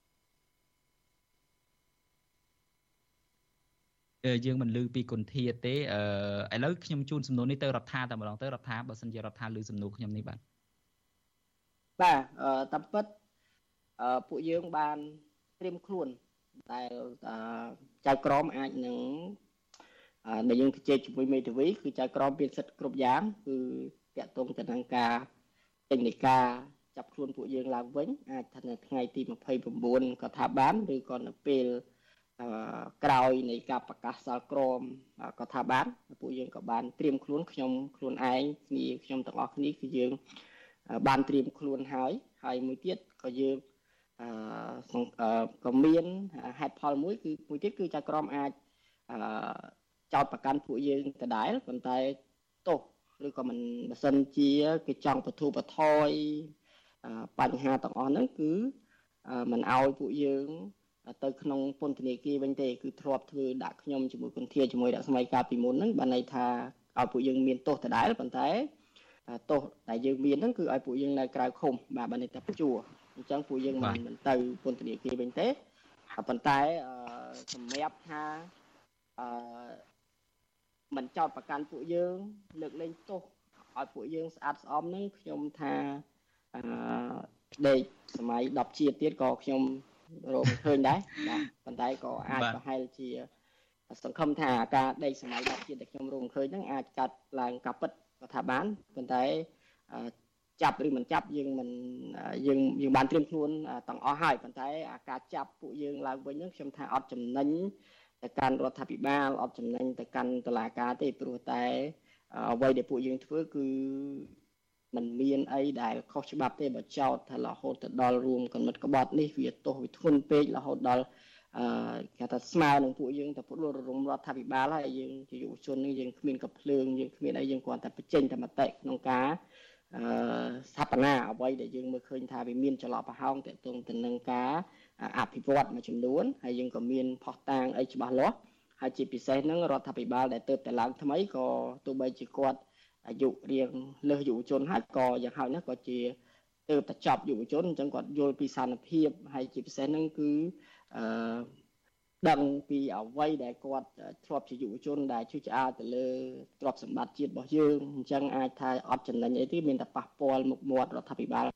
យើងមិនឮពីគុណធាទេអឺឥឡូវខ្ញុំជូនសំណួរនេះទៅរដ្ឋាតែម្ដងទៅរដ្ឋាបើសិនជារដ្ឋាឮសំណួរខ្ញុំនេះបាទបាទអឺតាមពិតអឺពួកយើងបានត្រៀមខ្លួនដែលចៅក្រមអាចនឹងដែលយើងជជែកជាមួយមេធាវីគឺចៅក្រមមានសិទ្ធិគ្រប់យ៉ាងគឺតាក់ទងទៅនឹងការចេញនៃការចាប់ខ្លួនពួកយើងឡើងវិញអាចថានៅថ្ងៃទីម្ភៃ៩ក៏ថាបានឬក៏នៅពេលអឺក្រោយនៃការប្រកាសសាលក្រមក៏ថាបានពួកយើងក៏បានត្រៀមខ្លួនខ្ញុំខ្លួនឯងគ្នាខ្ញុំទាំងអស់គ្នាគឺយើងបានត្រៀមខ្លួនហើយហើយមួយទៀតក៏យើងអឺក៏មានហេតុផលមួយគឺមួយទៀតគឺចៅក្រមអាចអឺចោទប្រកាន់ពួកយើងដដែលប៉ុន្តែទោសឬក៏មិនបើសិនជាគេចង់បទូបថយបញ្ហាទាំងអស់ហ្នឹងគឺមិនឲ្យពួកយើងទៅក្នុងពន្ធនាគារវិញទេគឺធ្លាប់ធ្វើដាក់ខ្ញុំជាមួយគុនធាជាមួយដាក់ស្ម័យកាលពីមុនហ្នឹងបានន័យថាឲ្យពួកយើងមានទោសដដែលប៉ុន្តែទោសដែលយើងមានហ្នឹងគឺឲ្យពួកយើងនៅក្រៅឃុំបាទបានន័យថាព្យួរអញ្ចឹងពួកយើងមិនមិនទៅពន្ធនាគារវិញទេប៉ុន្តែសម្រាប់ថាអឺមិនចោតប្រកាន់ពួកយើងលើកលែងទោសឲ្យពួកយើងស្អាតស្អំហ្នឹងខ្ញុំថាអឺដេកសម័យដប់ជាតិទៀតក៏ខ្ញុំរកឃើញដែរបាទប៉ុន្តែក៏អាចប្រហែលជាសង្ឃឹមថាការដេកសម័យដប់ជាតិដែលខ្ញុំរកឃើញហ្នឹងអាចកាត់ឡើងការពិតក៏ថាបានប៉ុន្តែចាប់ឬមិនចាប់យើងមិនយើងយើងបានត្រៀមខ្លួនទាំងអស់ហើយប៉ុន្តែការចាប់ពួកយើងឡើងវិញហ្នឹងខ្ញុំថាអត់ចំណេញទៅកាន់រដ្ឋាភិបាលអត់ចំណេញទៅកាន់តុលាការទេព្រោះតែអ្វីដែលពួកយើងធ្វើគឺมันមានអីដែលខុសច្បាប់ទេបើចោទថារហូតទៅដល់រួមកំណត់ក្បត់នេះវាទោសវាធ្ងន់ពេករហូតដល់អឺគេថាស្មើនឹងពួកយើងទៅផ្ដួលរំរដ្ឋាភិបាលហើយយើងជាយុវជននេះយើងគ្មានកំភ្លើងយើងគ្មានអីយើងគ្រាន់តែបញ្ចេញតែមតិក្នុងការអឺស្ថាបនាអ្វីដែលយើងមើលឃើញថាវាមានចលនាប្រហោងទាក់ទងទៅនឹងការអភិវឌ្ឍមួយចំនួនហើយយើងក៏មានផុសតាងអីច្បាស់លាស់ហើយជាពិសេសហ្នឹងរដ្ឋាភិបាលដែលទៅតែឡើងថ្មីក៏ទោះបីជាគាត់អាយុរៀងលើសយុវជនហើយក៏យ៉ាងហោចណាស់ក៏ជាទៅតែចប់យុវជនអញ្ចឹងគាត់យល់ពីសានភាពហើយជាពិសេសហ្នឹងគឺអឺដឹងពីអ្វីដែលគាត់ធ្លាប់ជាយុវជនដែលជួយឆ្អាលទៅលើទ្រព្យសម្បត្តិជាតិរបស់យើងអញ្ចឹងអាចថាអត់ចំណេញអីទេមានតែប៉ះពាល់មុខមាត់រដ្ឋាភិបាល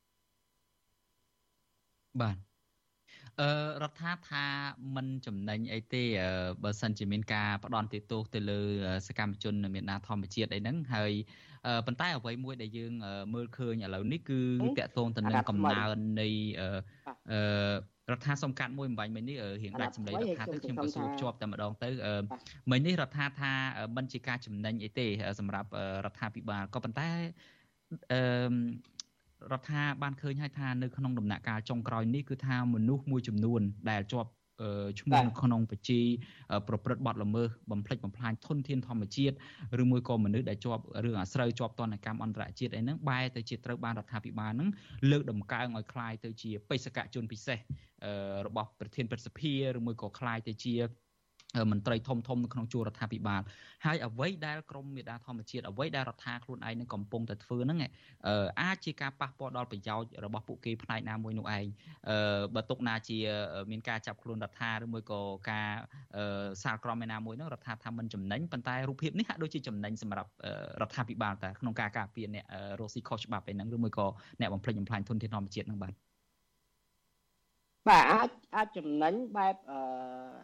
បាទអឺរដ្ឋាថាមិនចំណេញអីទេបើសិនជាមានការផ្ដន់ទោសទៅលើសកម្មជនមេដាធម្មជាតិអីហ្នឹងហើយប៉ុន្តែអ្វីមួយដែលយើងមើលឃើញឥឡូវនេះគឺតាក់ទងទៅនឹងកំណើននៃអឺរដ្ឋាសំកាត់មួយអំបញ្ញមិញនេះរៀងដាច់សម្លេងរដ្ឋាទៅខ្ញុំក៏សួរភ្ជាប់តែម្ដងទៅមិញនេះរដ្ឋាថាមិនជាការចំណេញអីទេសម្រាប់រដ្ឋាភិបាលក៏ប៉ុន្តែអឺរដ្ឋាបានឃើញហើយថានៅក្នុងដំណាក់កាលចុងក្រោយនេះគឺថាមនុស្សមួយចំនួនដែលជាប់ឈ្មោះនៅក្នុងបញ្ជីប្រព្រឹត្តបទល្មើសបំផ្លិចបំផ្លាញធនធានធម្មជាតិឬមួយក៏មនុស្សដែលជាប់រឿងអាស្រូវជាប់ទណ្ឌកម្មអន្តរជាតិអីហ្នឹងបែរទៅជាត្រូវបានរដ្ឋាភិបាលហ្នឹងលើកដំកើងឲ្យคล้ายទៅជាបេសកជនពិសេសរបស់ប្រធានព្រឹទ្ធសភាឬមួយក៏คล้ายទៅជាមន្ត្រីធំធំនៅក្នុងជួររដ្ឋាភិបាលហើយអ្វីដែលក្រមមេដាធម្មជាតិអ្វីដែលរដ្ឋាខ្លួនឯងនឹងកំពុងតែធ្វើហ្នឹងអាចជាការប៉ះពាល់ដល់ប្រយោជន៍របស់ពួកគេផ្នែកណាមួយនោះឯងបើទុកណាជាមានការចាប់ខ្លួនរដ្ឋាឬមួយក៏ការសាលក្រមឯណាមួយហ្នឹងរដ្ឋាថាមិនចំណេញប៉ុន្តែរូបភាពនេះហាក់ដូចជាចំណេញសម្រាប់រដ្ឋាភិបាលតែក្នុងការការពារអ្នករស់ស៊ីខុសច្បាប់ឯហ្នឹងឬមួយក៏អ្នកបំផ្លិចបំផ្លាញធនធានធម្មជាតិហ្នឹងបាទបាទអាចអាចចំណេញបែបអឺស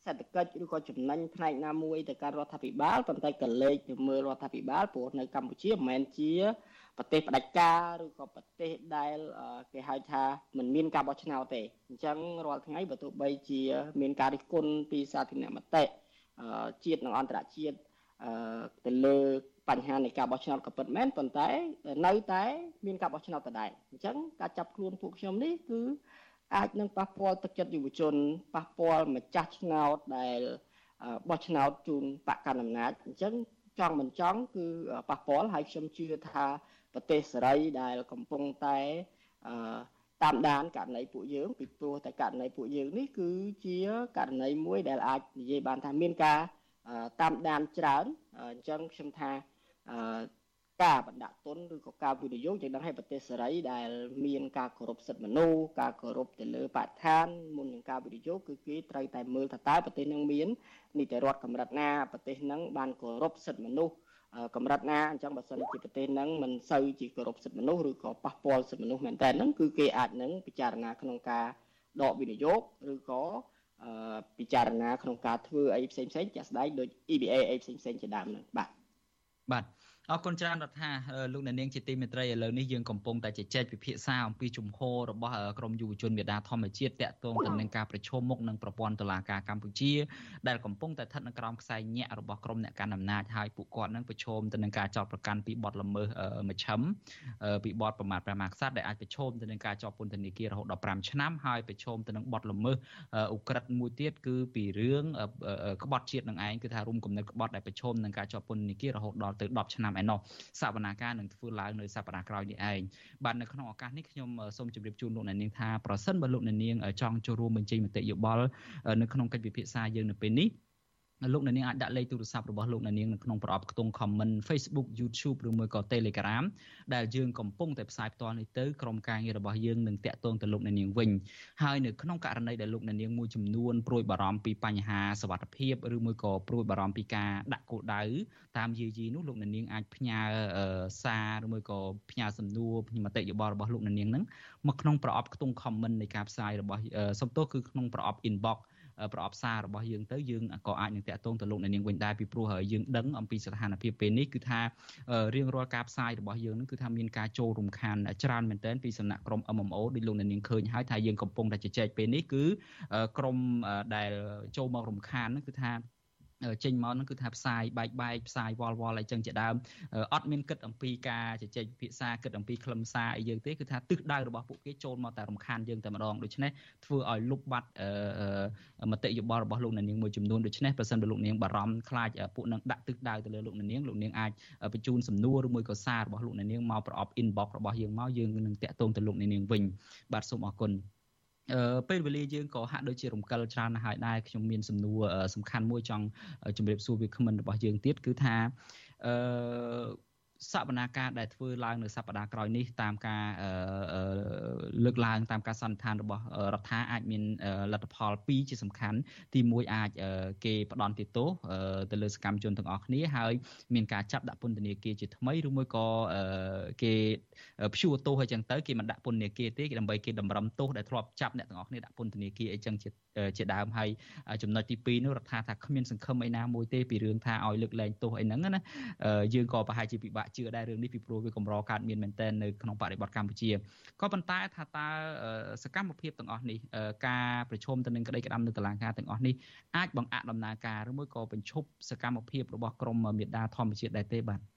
សេដ្ឋកិច្ចឬក៏ចំណេញផ្នែកណាមួយទៅកាន់រដ្ឋាភិបាលប៉ុន្តែក៏លេចទៅមើលរដ្ឋាភិបាលព្រោះនៅកម្ពុជាមិនមែនជាប្រទេសផ្ដាច់ការឬក៏ប្រទេសដែលគេហៅថាមិនមានការបោះឆ្នោតទេអញ្ចឹងរាល់ថ្ងៃបើទោះបីជាមានការរិះគន់ពីសាធារណមតិជាតិនិងអន្តរជាតិទៅលើបញ្ហានៃការបោះឆ្នោតក៏ពិតមែនប៉ុន្តែនៅតែមានការបោះឆ្នោតដដែលអញ្ចឹងការចាប់ខ្លួនពួកខ្ញុំនេះគឺអាចនឹងប៉ះពាល់ទឹកចិត្តយុវជនប៉ះពាល់ម្ចាស់ឆ្នោតដែលបោះឆ្នោតជូនបកកណ្ដាលអំណាចអញ្ចឹងចង់មិនចង់គឺប៉ះពាល់ហើយខ្ញុំជឿថាប្រទេសសេរីដែលកំពុងតែតាមដានករណីពួកយើងពីព្រោះតែករណីពួកយើងនេះគឺជាករណីមួយដែលអាចនិយាយបានថាមានការតាមដានច្រើនអញ្ចឹងខ្ញុំថាការបណ្ដាក់ទុនឬក៏ការវិនិយោគយ៉ាងដឹងឲ្យប្រទេសសេរីដែលមានការគោរពសិទ្ធិមនុស្សការគោរពទៅលើបរិស្ថានមុននឹងការវិនិយោគគឺគេត្រូវតែមើលថាតើប្រទេសនឹងមាននីតិរដ្ឋកម្រិតណាប្រទេសនឹងបានគោរពសិទ្ធិមនុស្សកម្រិតណាអញ្ចឹងបើសិនជាប្រទេសនឹងមិនសូវជាគោរពសិទ្ធិមនុស្សឬក៏ប៉ះពាល់សិទ្ធិមនុស្សមែនតើហ្នឹងគឺគេអាចនឹងពិចារណាក្នុងការដកវិនិយោគឬក៏ពិចារណាក្នុងការធ្វើអីផ្សេងផ្សេងជាក់ស្ដែងដូច E B A អីផ្សេងផ្សេងជាដើមហ្នឹងបាទបាទអរគុណច្រើនរដ្ឋាលោកអ្នកនាងជាទីមេត្រីឥឡូវនេះយើងកំពុងតែជជែកពិភាក្សាអំពីជំហររបស់ក្រមយុវជនមេដាធម្មជាតិតាក់ទងទៅនឹងការប្រជុំមុខនឹងប្រព័ន្ធតុលាការកម្ពុជាដែលកំពុងតែស្ថិតនៅក្រោមខ្សែញាក់របស់ក្រមអ្នកកាន់អំណាចហើយពួកគាត់នឹងប្រជុំទៅនឹងការចោទប្រកាន់ពីបទល្មើសមជ្ឈិមពីបទប្រមាថព្រះមហាក្សត្រដែលអាចប្រជុំទៅនឹងការជាប់ពន្ធនាគាររហូតដល់5ឆ្នាំហើយប្រជុំទៅនឹងបទល្មើសឧក្រិដ្ឋមួយទៀតគឺពីរឿងក្បត់ជាតិនឹងឯងគឺថារួមគំនិតក្បត់ដែលប្រជុំនឹងការជាប់ពន្ធនាគាររហូតដល់ទៅ10ឆ្នាំឯណោះសវនាការនឹងធ្វើឡើងនៅសប្តាហ៍ក្រោយនេះឯងបាទនៅក្នុងឱកាសនេះខ្ញុំសូមជម្រាបជូនលោកអ្នកនាងថាប្រសិនបើលោកអ្នកនាងចង់ចូលរួមបញ្ចេញមតិយោបល់នៅក្នុងកិច្ចពិភាក្សាយើងនៅពេលនេះលោកអ្នកនាងអាចដាក់លេខទូរស័ព្ទរបស់លោកអ្នកនាងនៅក្នុងប្រអប់ខ្ទង់ comment Facebook YouTube ឬមួយក៏ Telegram ដែលយើងកំពុងតែផ្សាយផ្ទាល់នេះទៅក្រុមការងាររបស់យើងនឹងតាក់ទងទៅលោកអ្នកនាងវិញហើយនៅក្នុងករណីដែលលោកអ្នកនាងមួយចំនួនព្រួយបារម្ភពីបញ្ហាសុវត្ថិភាពឬមួយក៏ព្រួយបារម្ភពីការដាក់គោលដៅតាមយាយីនោះលោកអ្នកនាងអាចផ្ញើសារឬមួយក៏ផ្ញើសំណួរមតិយោបល់របស់លោកអ្នកនាងហ្នឹងមកក្នុងប្រអប់ខ្ទង់ comment នៃការផ្សាយរបស់សំទោសគឺក្នុងប្រអប់ inboxប្រអប់សាររបស់យើងទៅយើងក៏អាចនឹងតាក់ទងទៅលោកអ្នកនាងវិញដែរពីព្រោះយើងដឹងអំពីស្ថានភាពពេលនេះគឺថារៀងរាល់ការផ្សាយរបស់យើងនឹងគឺថាមានការចូលរំខានច្រើនមែនទែនពីសំណាក់ក្រុម M M O ដូចលោកអ្នកនាងឃើញហើយថាយើងកំពុងតែជជែកពេលនេះគឺក្រុមដែលចូលមករំខានហ្នឹងគឺថាចេញមកហ្នឹងគឺថាផ្សាយបែកបែកផ្សាយវល់វល់អីចឹងជាដើមអត់មានគិតអំពីការជជែកពិភាក្សាគិតអំពីខ្លឹមសារអីយើងទេគឺថាទិសដៅរបស់ពួកគេចូលមកតែរំខានយើងតែម្ដងដូច្នេះធ្វើឲ្យលុបបាត់មតិយោបល់របស់លោកអ្នកនាងមួយចំនួនដូច្នេះប្រសិនបើលោកនាងបារម្ភខ្លាចពួកនឹងដាក់ទិសដៅទៅលើលោកអ្នកនាងលោកនាងអាចបញ្ជូនសំណួរឬមួយក៏សាររបស់លោកអ្នកនាងមកប្រអប់ inbox របស់យើងមកយើងនឹងតាក់ទងទៅលោកអ្នកនាងវិញបាទសូមអរគុណអឺពេលវេលាយើងក៏ហាក់ដូចជារំកិលច្រើនណាស់ហើយដែរខ្ញុំមានសំណួរសំខាន់មួយចង់ជម្រាបសួរវាគ្មិនរបស់យើងទៀតគឺថាអឺសវនាការដែលធ្វើឡើងនៅសប្តាហ៍ក្រោយនេះតាមការលើកឡើងតាមការសន្និដ្ឋានរបស់រដ្ឋាអាចមានលទ្ធផលពីរជាសំខាន់ទីមួយអាចគេផ្ដន់ទោសទៅលើសកម្មជនទាំងអស់គ្នាហើយមានការចាប់ដាក់ពន្ធនាគារជាថ្មីឬមួយក៏គេព្យួរទោសអីចឹងទៅគេមិនដាក់ពន្ធនាគារទេគេដើម្បីគេតម្រឹមទោសដែលធ្លាប់ចាប់អ្នកទាំងអស់គ្នាដាក់ពន្ធនាគារអីចឹងជាជាដើមហើយចំណុចទីពីរនោះរដ្ឋាថាគ្មានសង្ឃឹមអីណាមួយទេពីរឿងថាឲ្យលើកលែងទោសអីហ្នឹងណាយើងក៏ប្រហែលជាពិបាកជឿដែររឿងនេះពីព្រោះវាកម្រកើតមានមែនទែននៅក្នុងបរិបទកម្ពុជាក៏ប៉ុន្តែថាតើសកម្មភាពទាំងអស់នេះការប្រជុំទៅនឹងក្តីក្តាំនៅតុលាការទាំងអស់នេះអាចបង្អាក់ដំណើរការឬមួយក៏បញ្ឈប់សកម្មភាពរបស់ក្រមមេដាធម្មជាតិដែរទេបាទ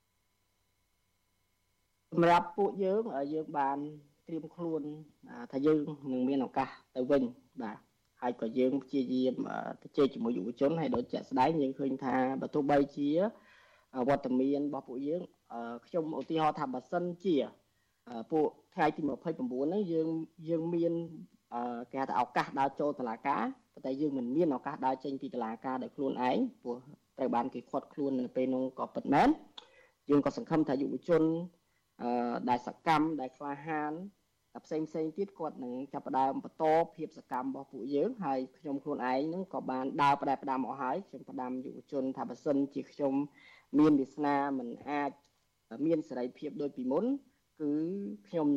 សម្រាប់ពួកយើងយើងបានត្រៀមខ្លួនថាយើងនឹងមានឱកាសទៅវិញបាទហើយក៏យើងព្យាយាមទៅជែកជាមួយយុវជនហើយដូចជាក់ស្ដែងយើងឃើញថាបើទោះបីជាវត្តមានរបស់ពួកយើងខ្ញុំឧទាហរណ៍ថាបើសិនជាពួកថ្ងៃទីម្ភៃប្រាំបួនហ្នឹងយើងយើងមានគេហៅថាឱកាសដើរចូលតុលាការប៉ុន្តែយើងមិនមានឱកាសដើរចេញពីតុលាការដោយខ្លួនឯងព្រោះត្រូវបានគេឃាត់ខ្លួននៅពេលនោះក៏ពិតមែនយើងក៏សង្ឃឹមថាយុវជនដែលសកម្មដែលក្លាហានតែផ្សេងផ្សេងទៀតគាត់នឹងចាប់ផ្ដើមបន្តភាពសកម្មរបស់ពួកយើងហើយខ្ញុំខ្លួនឯងហ្នឹងក៏បានដើរផ្ដែផ្ដាំមកហើយខ្ញុំផ្ដាំយុវជនថាបើសិនជាខ្ញុំមានវាសនាមិនអាចមានសេរីភាពដូចពីមុនគឺខ្ញុំនឹង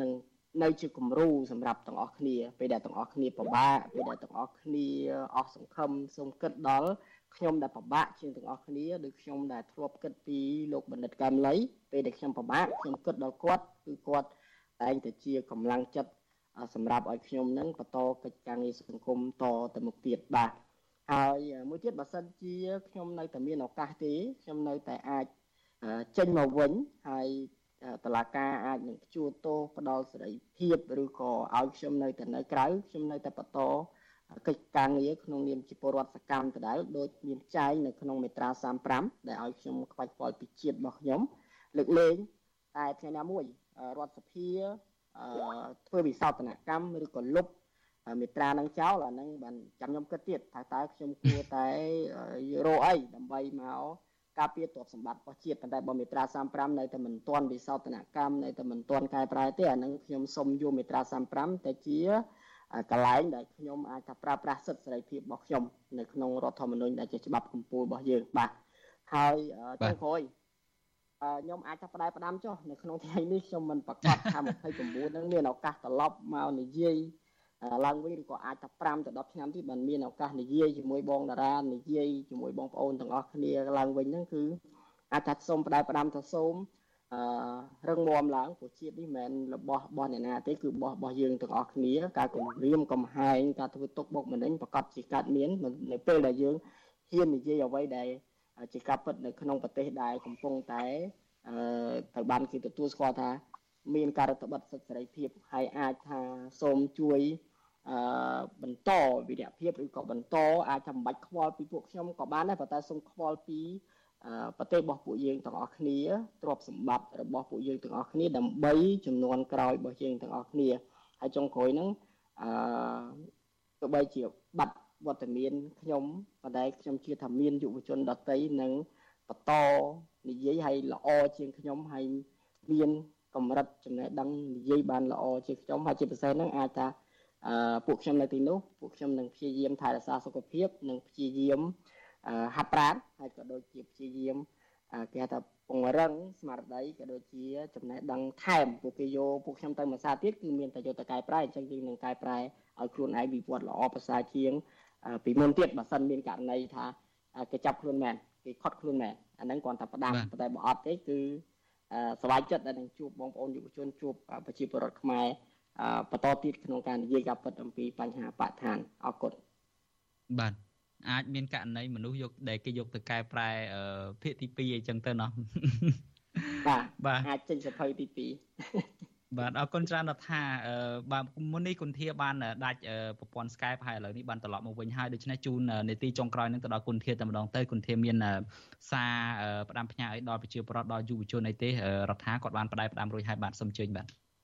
នៅជាគំរូសម្រាប់ទាំងអស់គ្នាពេលដែលទាំងអស់គ្នាពិបាកពេលដែលទាំងអស់គ្នាអស់សង្ឃឹមសូមគិតដល់ខ្ញុំដែលពិបាកជាងទាំងអស់គ្នាដូចខ្ញុំដែលធ្លាប់គិតពីលោកបណ្ឌិតកែមលីពេលដែលខ្ញុំពិបាកខ្ញុំគិតដល់គាត់គឺគាត់តែងតែជាកម្លាំងចិត្តសម្រាប់ឲ្យខ្ញុំនឹងបន្តកិច្ចការងារសង្គមតទៅមុខទៀតបាទហើយមួយទៀតបើសិនជាខ្ញុំនៅតែមានឱកាសទេខ្ញុំនៅតែអាចចេញមកវិញហើយតុលាការអាចនឹងព្យួរទោសផ្ដាល់សេរីភាពឬក៏ឲ្យខ្ញុំនៅតែនៅក្រៅខ្ញុំនៅតែបន្តកិច្ចការងារក្នុងនាមជាពលរដ្ឋសកម្មដដែលដូចមានចែងនៅក្នុងមាត្រាសាមប្រាំដែលឲ្យខ្ញុំខ្វាច់ខ្វល់ពីជាតិរបស់ខ្ញុំលើកលែងតែថ្ងៃណាមួយរដ្ឋសភាធ្វើវិសោធនកម្មឬក៏លុបមាត្រានឹងចោលអានឹងបានចាំខ្ញុំគិតទៀតថាតើខ្ញុំគួរតែរកអីដើម្បីមកការពារទ្រព្យសម្បត្តិរបស់ជាតិប៉ុន្តែបើមាត្រាសាមប្រាំនៅតែមិនទាន់វិសោធនកម្មនៅតែមិនទាន់កែប្រែទេអានឹងខ្ញុំសូមយកមាត្រាសាមប្រាំទៅជាកន្លែងដែលខ្ញុំអាចថាប្រើប្រាស់សិទ្ធិសេរីភាពរបស់ខ្ញុំនៅក្នុងរដ្ឋធម្មនុញ្ញដែលជាច្បាប់កំពូលរបស់យើងបាទហើយចុងក្រោយខ្ញុំអាចថាផ្ដែផ្ដាំចុះនៅក្នុងថ្ងៃនេះខ្ញុំមិនប្រកាសថាម្ភៃ៩ហ្នឹងមានឱកាសត្រឡប់មកនិយាយឡើងវិញឬក៏អាចថាប្រាំទៅដប់ឆ្នាំទៀតបានមានឱកាសនិយាយជាមួយបងតារានិយាយជាមួយបងប្អូនទាំងអស់គ្នាឡើងវិញហ្នឹងគឺអាចថាសូមផ្ដែផ្ដាំទៅសូមអឺរឹងមាំឡើងព្រោះជាតិនេះមិនមែនរបស់របស់អ្នកណាទេគឺរបស់របស់យើងទាំងអស់គ្នាការគំរាមកំហែងការធ្វើទុកបុកម្នេញប្រកាសជាកើតមាននៅពេលដែលយើងហ៊ាននិយាយអ្វីដែលជាការពិតនៅក្នុងប្រទេសដែលកំពុងតែអឺត្រូវបានគេទទួលស្គាល់ថាមានការរដ្ឋបတ်សិទ្ធិសេរីភាពហើយអាចថាសូមជួយអឺបន្តវិរៈភាពឬក៏បន្តអាចចាំបាច់ខ្វល់ពីពួកខ្ញុំក៏បានដែរប៉ុន្តែសូមខ្វល់ពីប្រទេសរបស់ពួកយើងទាំងអស់គ្នាទ្រព្យសម្បត្តិរបស់ពួកយើងទាំងអស់គ្នាដើម្បីចំនួនក្រោយរបស់យើងទាំងអស់គ្នាហើយចុងក្រោយហ្នឹងអឺទោះបីជាបាត់វត្តមានខ្ញុំប៉ុន្តែខ្ញុំជឿថាមានយុវជនដទៃនឹងបន្តនិយាយឲ្យល្អជាងខ្ញុំហើយមានកម្រិតចំណេះដឹងនិយាយបានល្អជាងខ្ញុំហើយជាពិសេសហ្នឹងអាចថាអឺពួកខ្ញុំនៅទីនោះពួកខ្ញុំនឹងព្យាយាមថែរក្សាសុខភាពនិងព្យាយាមហាត់ប្រាណហើយក៏ដូចជាព្យាយាមគេហៅថាពង្រឹងស្មារតីក៏ដូចជាចំណេះដឹងថែមពួកគេយកពួកខ្ញុំទៅមួយសារទៀតគឺមានតែយកទៅកែប្រែអញ្ចឹងយើងនឹងកែប្រែឲ្យខ្លួនឯងវិវត្តល្អប្រសើរជាងពីមុនទៀតបើសិនមានករណីថាគេចាប់ខ្លួនមែនគេខត់ខ្លួនមែនអាហ្នឹងគ្រាន់តែផ្ដាំតែបើអត់ទេគឺស្វ័យចិត្តដែលនឹងជួបបងប្អូនយុវជនជួបប្រជាពលរដ្ឋខ្មែរបន្តទៀតក្នុងការនិយាយការពិតអំពីបញ្ហាបរិស្ថានអរគុណបាទអាចមានករណីមនុស្សយកដែលគេយកទៅកែប្រែភាគទីពីរអីចឹងទៅណោះបាទបាទអាចចេញសភៅទីពីរបាទអរគុណច្រើនដល់ថាបាទមុននេះគុនធាបានដាច់ប្រព័ន្ធ Skype ហើយឥឡូវនេះបានត្រឡប់មកវិញហើយដូច្នេះជូននាទីចុងក្រោយនឹងទៅដល់គុនធាតែម្ដងទៅគុនធាមានសារផ្ដាំផ្ញើឲ្យដល់ប្រជាពលរដ្ឋដល់យុវជនអីទេរដ្ឋាគាត់បានផ្ដាយផ្ដាំរួចហើយបាទសូមអញ្ជើញបាទ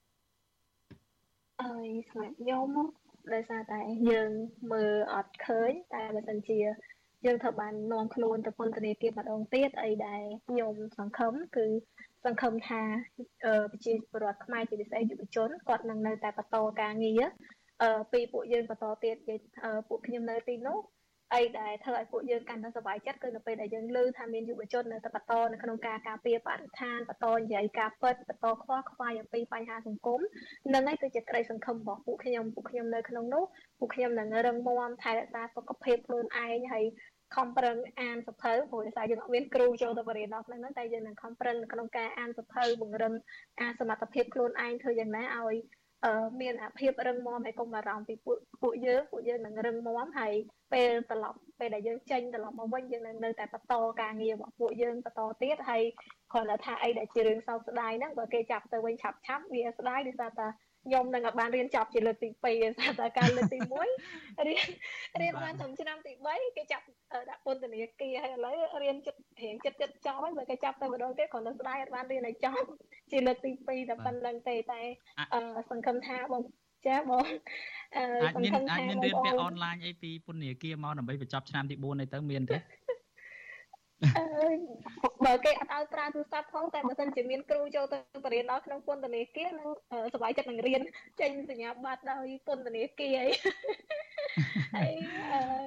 អើយសម្រាប់ខ្ញុំដោយសារតែយើងមើលអត់ឃើញតែបើសិនជាយើងត្រូវបាននាំខ្លួនទៅពន្ធនាគារម្ដងទៀតអីដែលខ្ញុំសង្ឃឹមគឺសង្ឃឹមថាប្រជាពលរដ្ឋខ្មែរជាពិសេសយុវជនគាត់នឹងនៅតែបន្តការងារពីពួកយើងបន្តទៀតពួកខ្ញុំនៅទីនោះអីដែលធ្វើឲ្យពួកយើងកាន់តែសប្បាយចិត្តគឺនៅពេលដែលយើងឮថាមានយុវជននៅតែបន្តនៅក្នុងការការពារបរិស្ថានបន្តនិយាយការពិតបន្តខ្វល់ខ្វាយអំពីបញ្ហាសង្គមនឹងឯងគឺជាក្តីសង្ឃឹមរបស់ពួកខ្ញុំពួកខ្ញុំនៅក្នុងនោះពួកខ្ញុំនឹងរឹងមាំថែរក្សាសុខភាពខ្លួនឯងហើយខំប្រឹងអានសភៅព្រោះដោយសារយើងអត់មានគ្រូចូលទៅបរិញ្ញាបត្រហ្នឹងតែយើងនឹងខំប្រឹងក្នុងការអានសភៅបង្រឹងអាសមត្ថភាពខ្លួនឯងធ្វើយ៉ាងណាឲ្យមានអាភាពរឹងមាំហើយកុំបារម្ភពីពួកពួកយើងពួកយើងនឹងរឹងមាំហើយពេលត្រឡប់ពេលដែលយើងចេញត្រឡប់មកវិញយើងនឹងនៅតែបន្តការងាររបស់ពួកយើងបន្តទៀតហើយគ្រាន់តែថាអីដែលជារឿងសោកស្ដាយហ្នឹងបើគេចាប់ទៅវិញឆាប់ឆាប់វាស្ដាយដោយសារតែខ្ញុំនឹងបានរៀនចប់ជាលើកទីពីរដោយសារតែការលើកទីមួយរៀនរៀនបានត្រឹមឆ្នាំទីបីគេចាប់ដាក់ពន្ធនាគារហើយឥឡូវរៀនចិត្តរៀងចិត្តចិត្តចប់ហើយបើគេចាប់ទៅម្ដងទៀតគ្រាន់តែស្ដាយអត់បានរៀនឲ្យចប់ជាលើកទីពីរតែប៉ុណ្្នឹងទេតែសង្ឃឹមថាបងចាបងអាចមានអាចមានរៀនពាក់អនឡាញអីពីពន្ធនាគារមកដើម្បីបញ្ចប់ឆ្នាំទីបួននេះទៅមានទេអើយបើគេអត់ឲ្យប្រើទូរស័ព្ទផងតែបើសិនជាមានគ្រូចូលទៅបរិញ្ញាបត្រក្នុងពន្ធនាគារនឹងសប្បាយចិត្តនឹងរៀនចេញសញ្ញាបត្រដោយពន្ធនាគារអីហើយ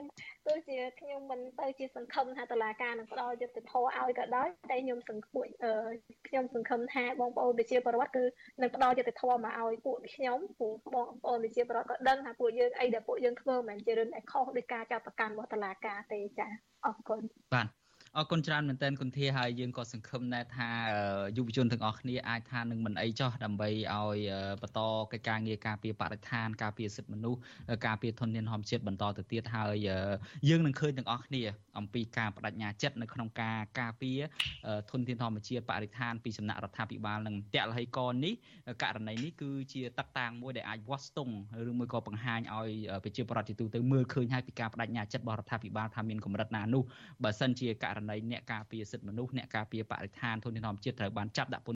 ទោះជាខ្ញុំមិនទៅជាសង្ឃឹមថាតុលាការនឹងផ្ដល់យុត្តិធម៌ឲ្យក៏ដោយតែខ្ញុំសង្ឃឹមខ្ញុំសង្ឃឹមថាបងប្អូនប្រជាពលរដ្ឋគឺនឹងផ្ដល់យុត្តិធម៌មកឲ្យពួកខ្ញុំពួកបងប្អូនប្រជាពលរដ្ឋក៏ដឹងថាពួកយើងអីដែលពួកយើងធ្វើមិនមែនជារឿងដែលខុសដោយការចាត់ប្រកាន់របស់តុលាការទេចា៎អរគុណបាទអរគុណច្រើនមែនទែនគុណធាហើយយើងក៏សង្ឃឹមដែរថាយុវជនទាំងអស់គ្នាអាចថានឹងមិនអីចោះដើម្បីឲ្យបន្តកិច្ចការងារការពារបរិស្ថានការពារសិទ្ធិមនុស្សការពារធនធានធម្មជាតិបន្តទៅទៀតហើយយើងនឹងឃើញទាំងអស់គ្នាអំពីការបដិញ្ញាចិត្តនៅក្នុងការការពារធនធានធម្មជាតិបរិស្ថានពីសំណាក់រដ្ឋាភិបាលនឹងតលហីកនេះករណីនេះគឺជាតកតាងមួយដែលអាចវាស់ស្ទង់ឬមួយក៏បង្ហាញឲ្យប្រជាពលរដ្ឋជាទូទៅមើលឃើញហើយពីការបដិញ្ញាចិត្តរបស់រដ្ឋាភិបាលថាមានកម្រិតណានោះបើសិនជាករណីអ្នកការពារសិទ្ធិមនុស្សអ្នកការពារបរិស្ថានធនធានធម្មជាតិត្រូវបានចាប់ដាក់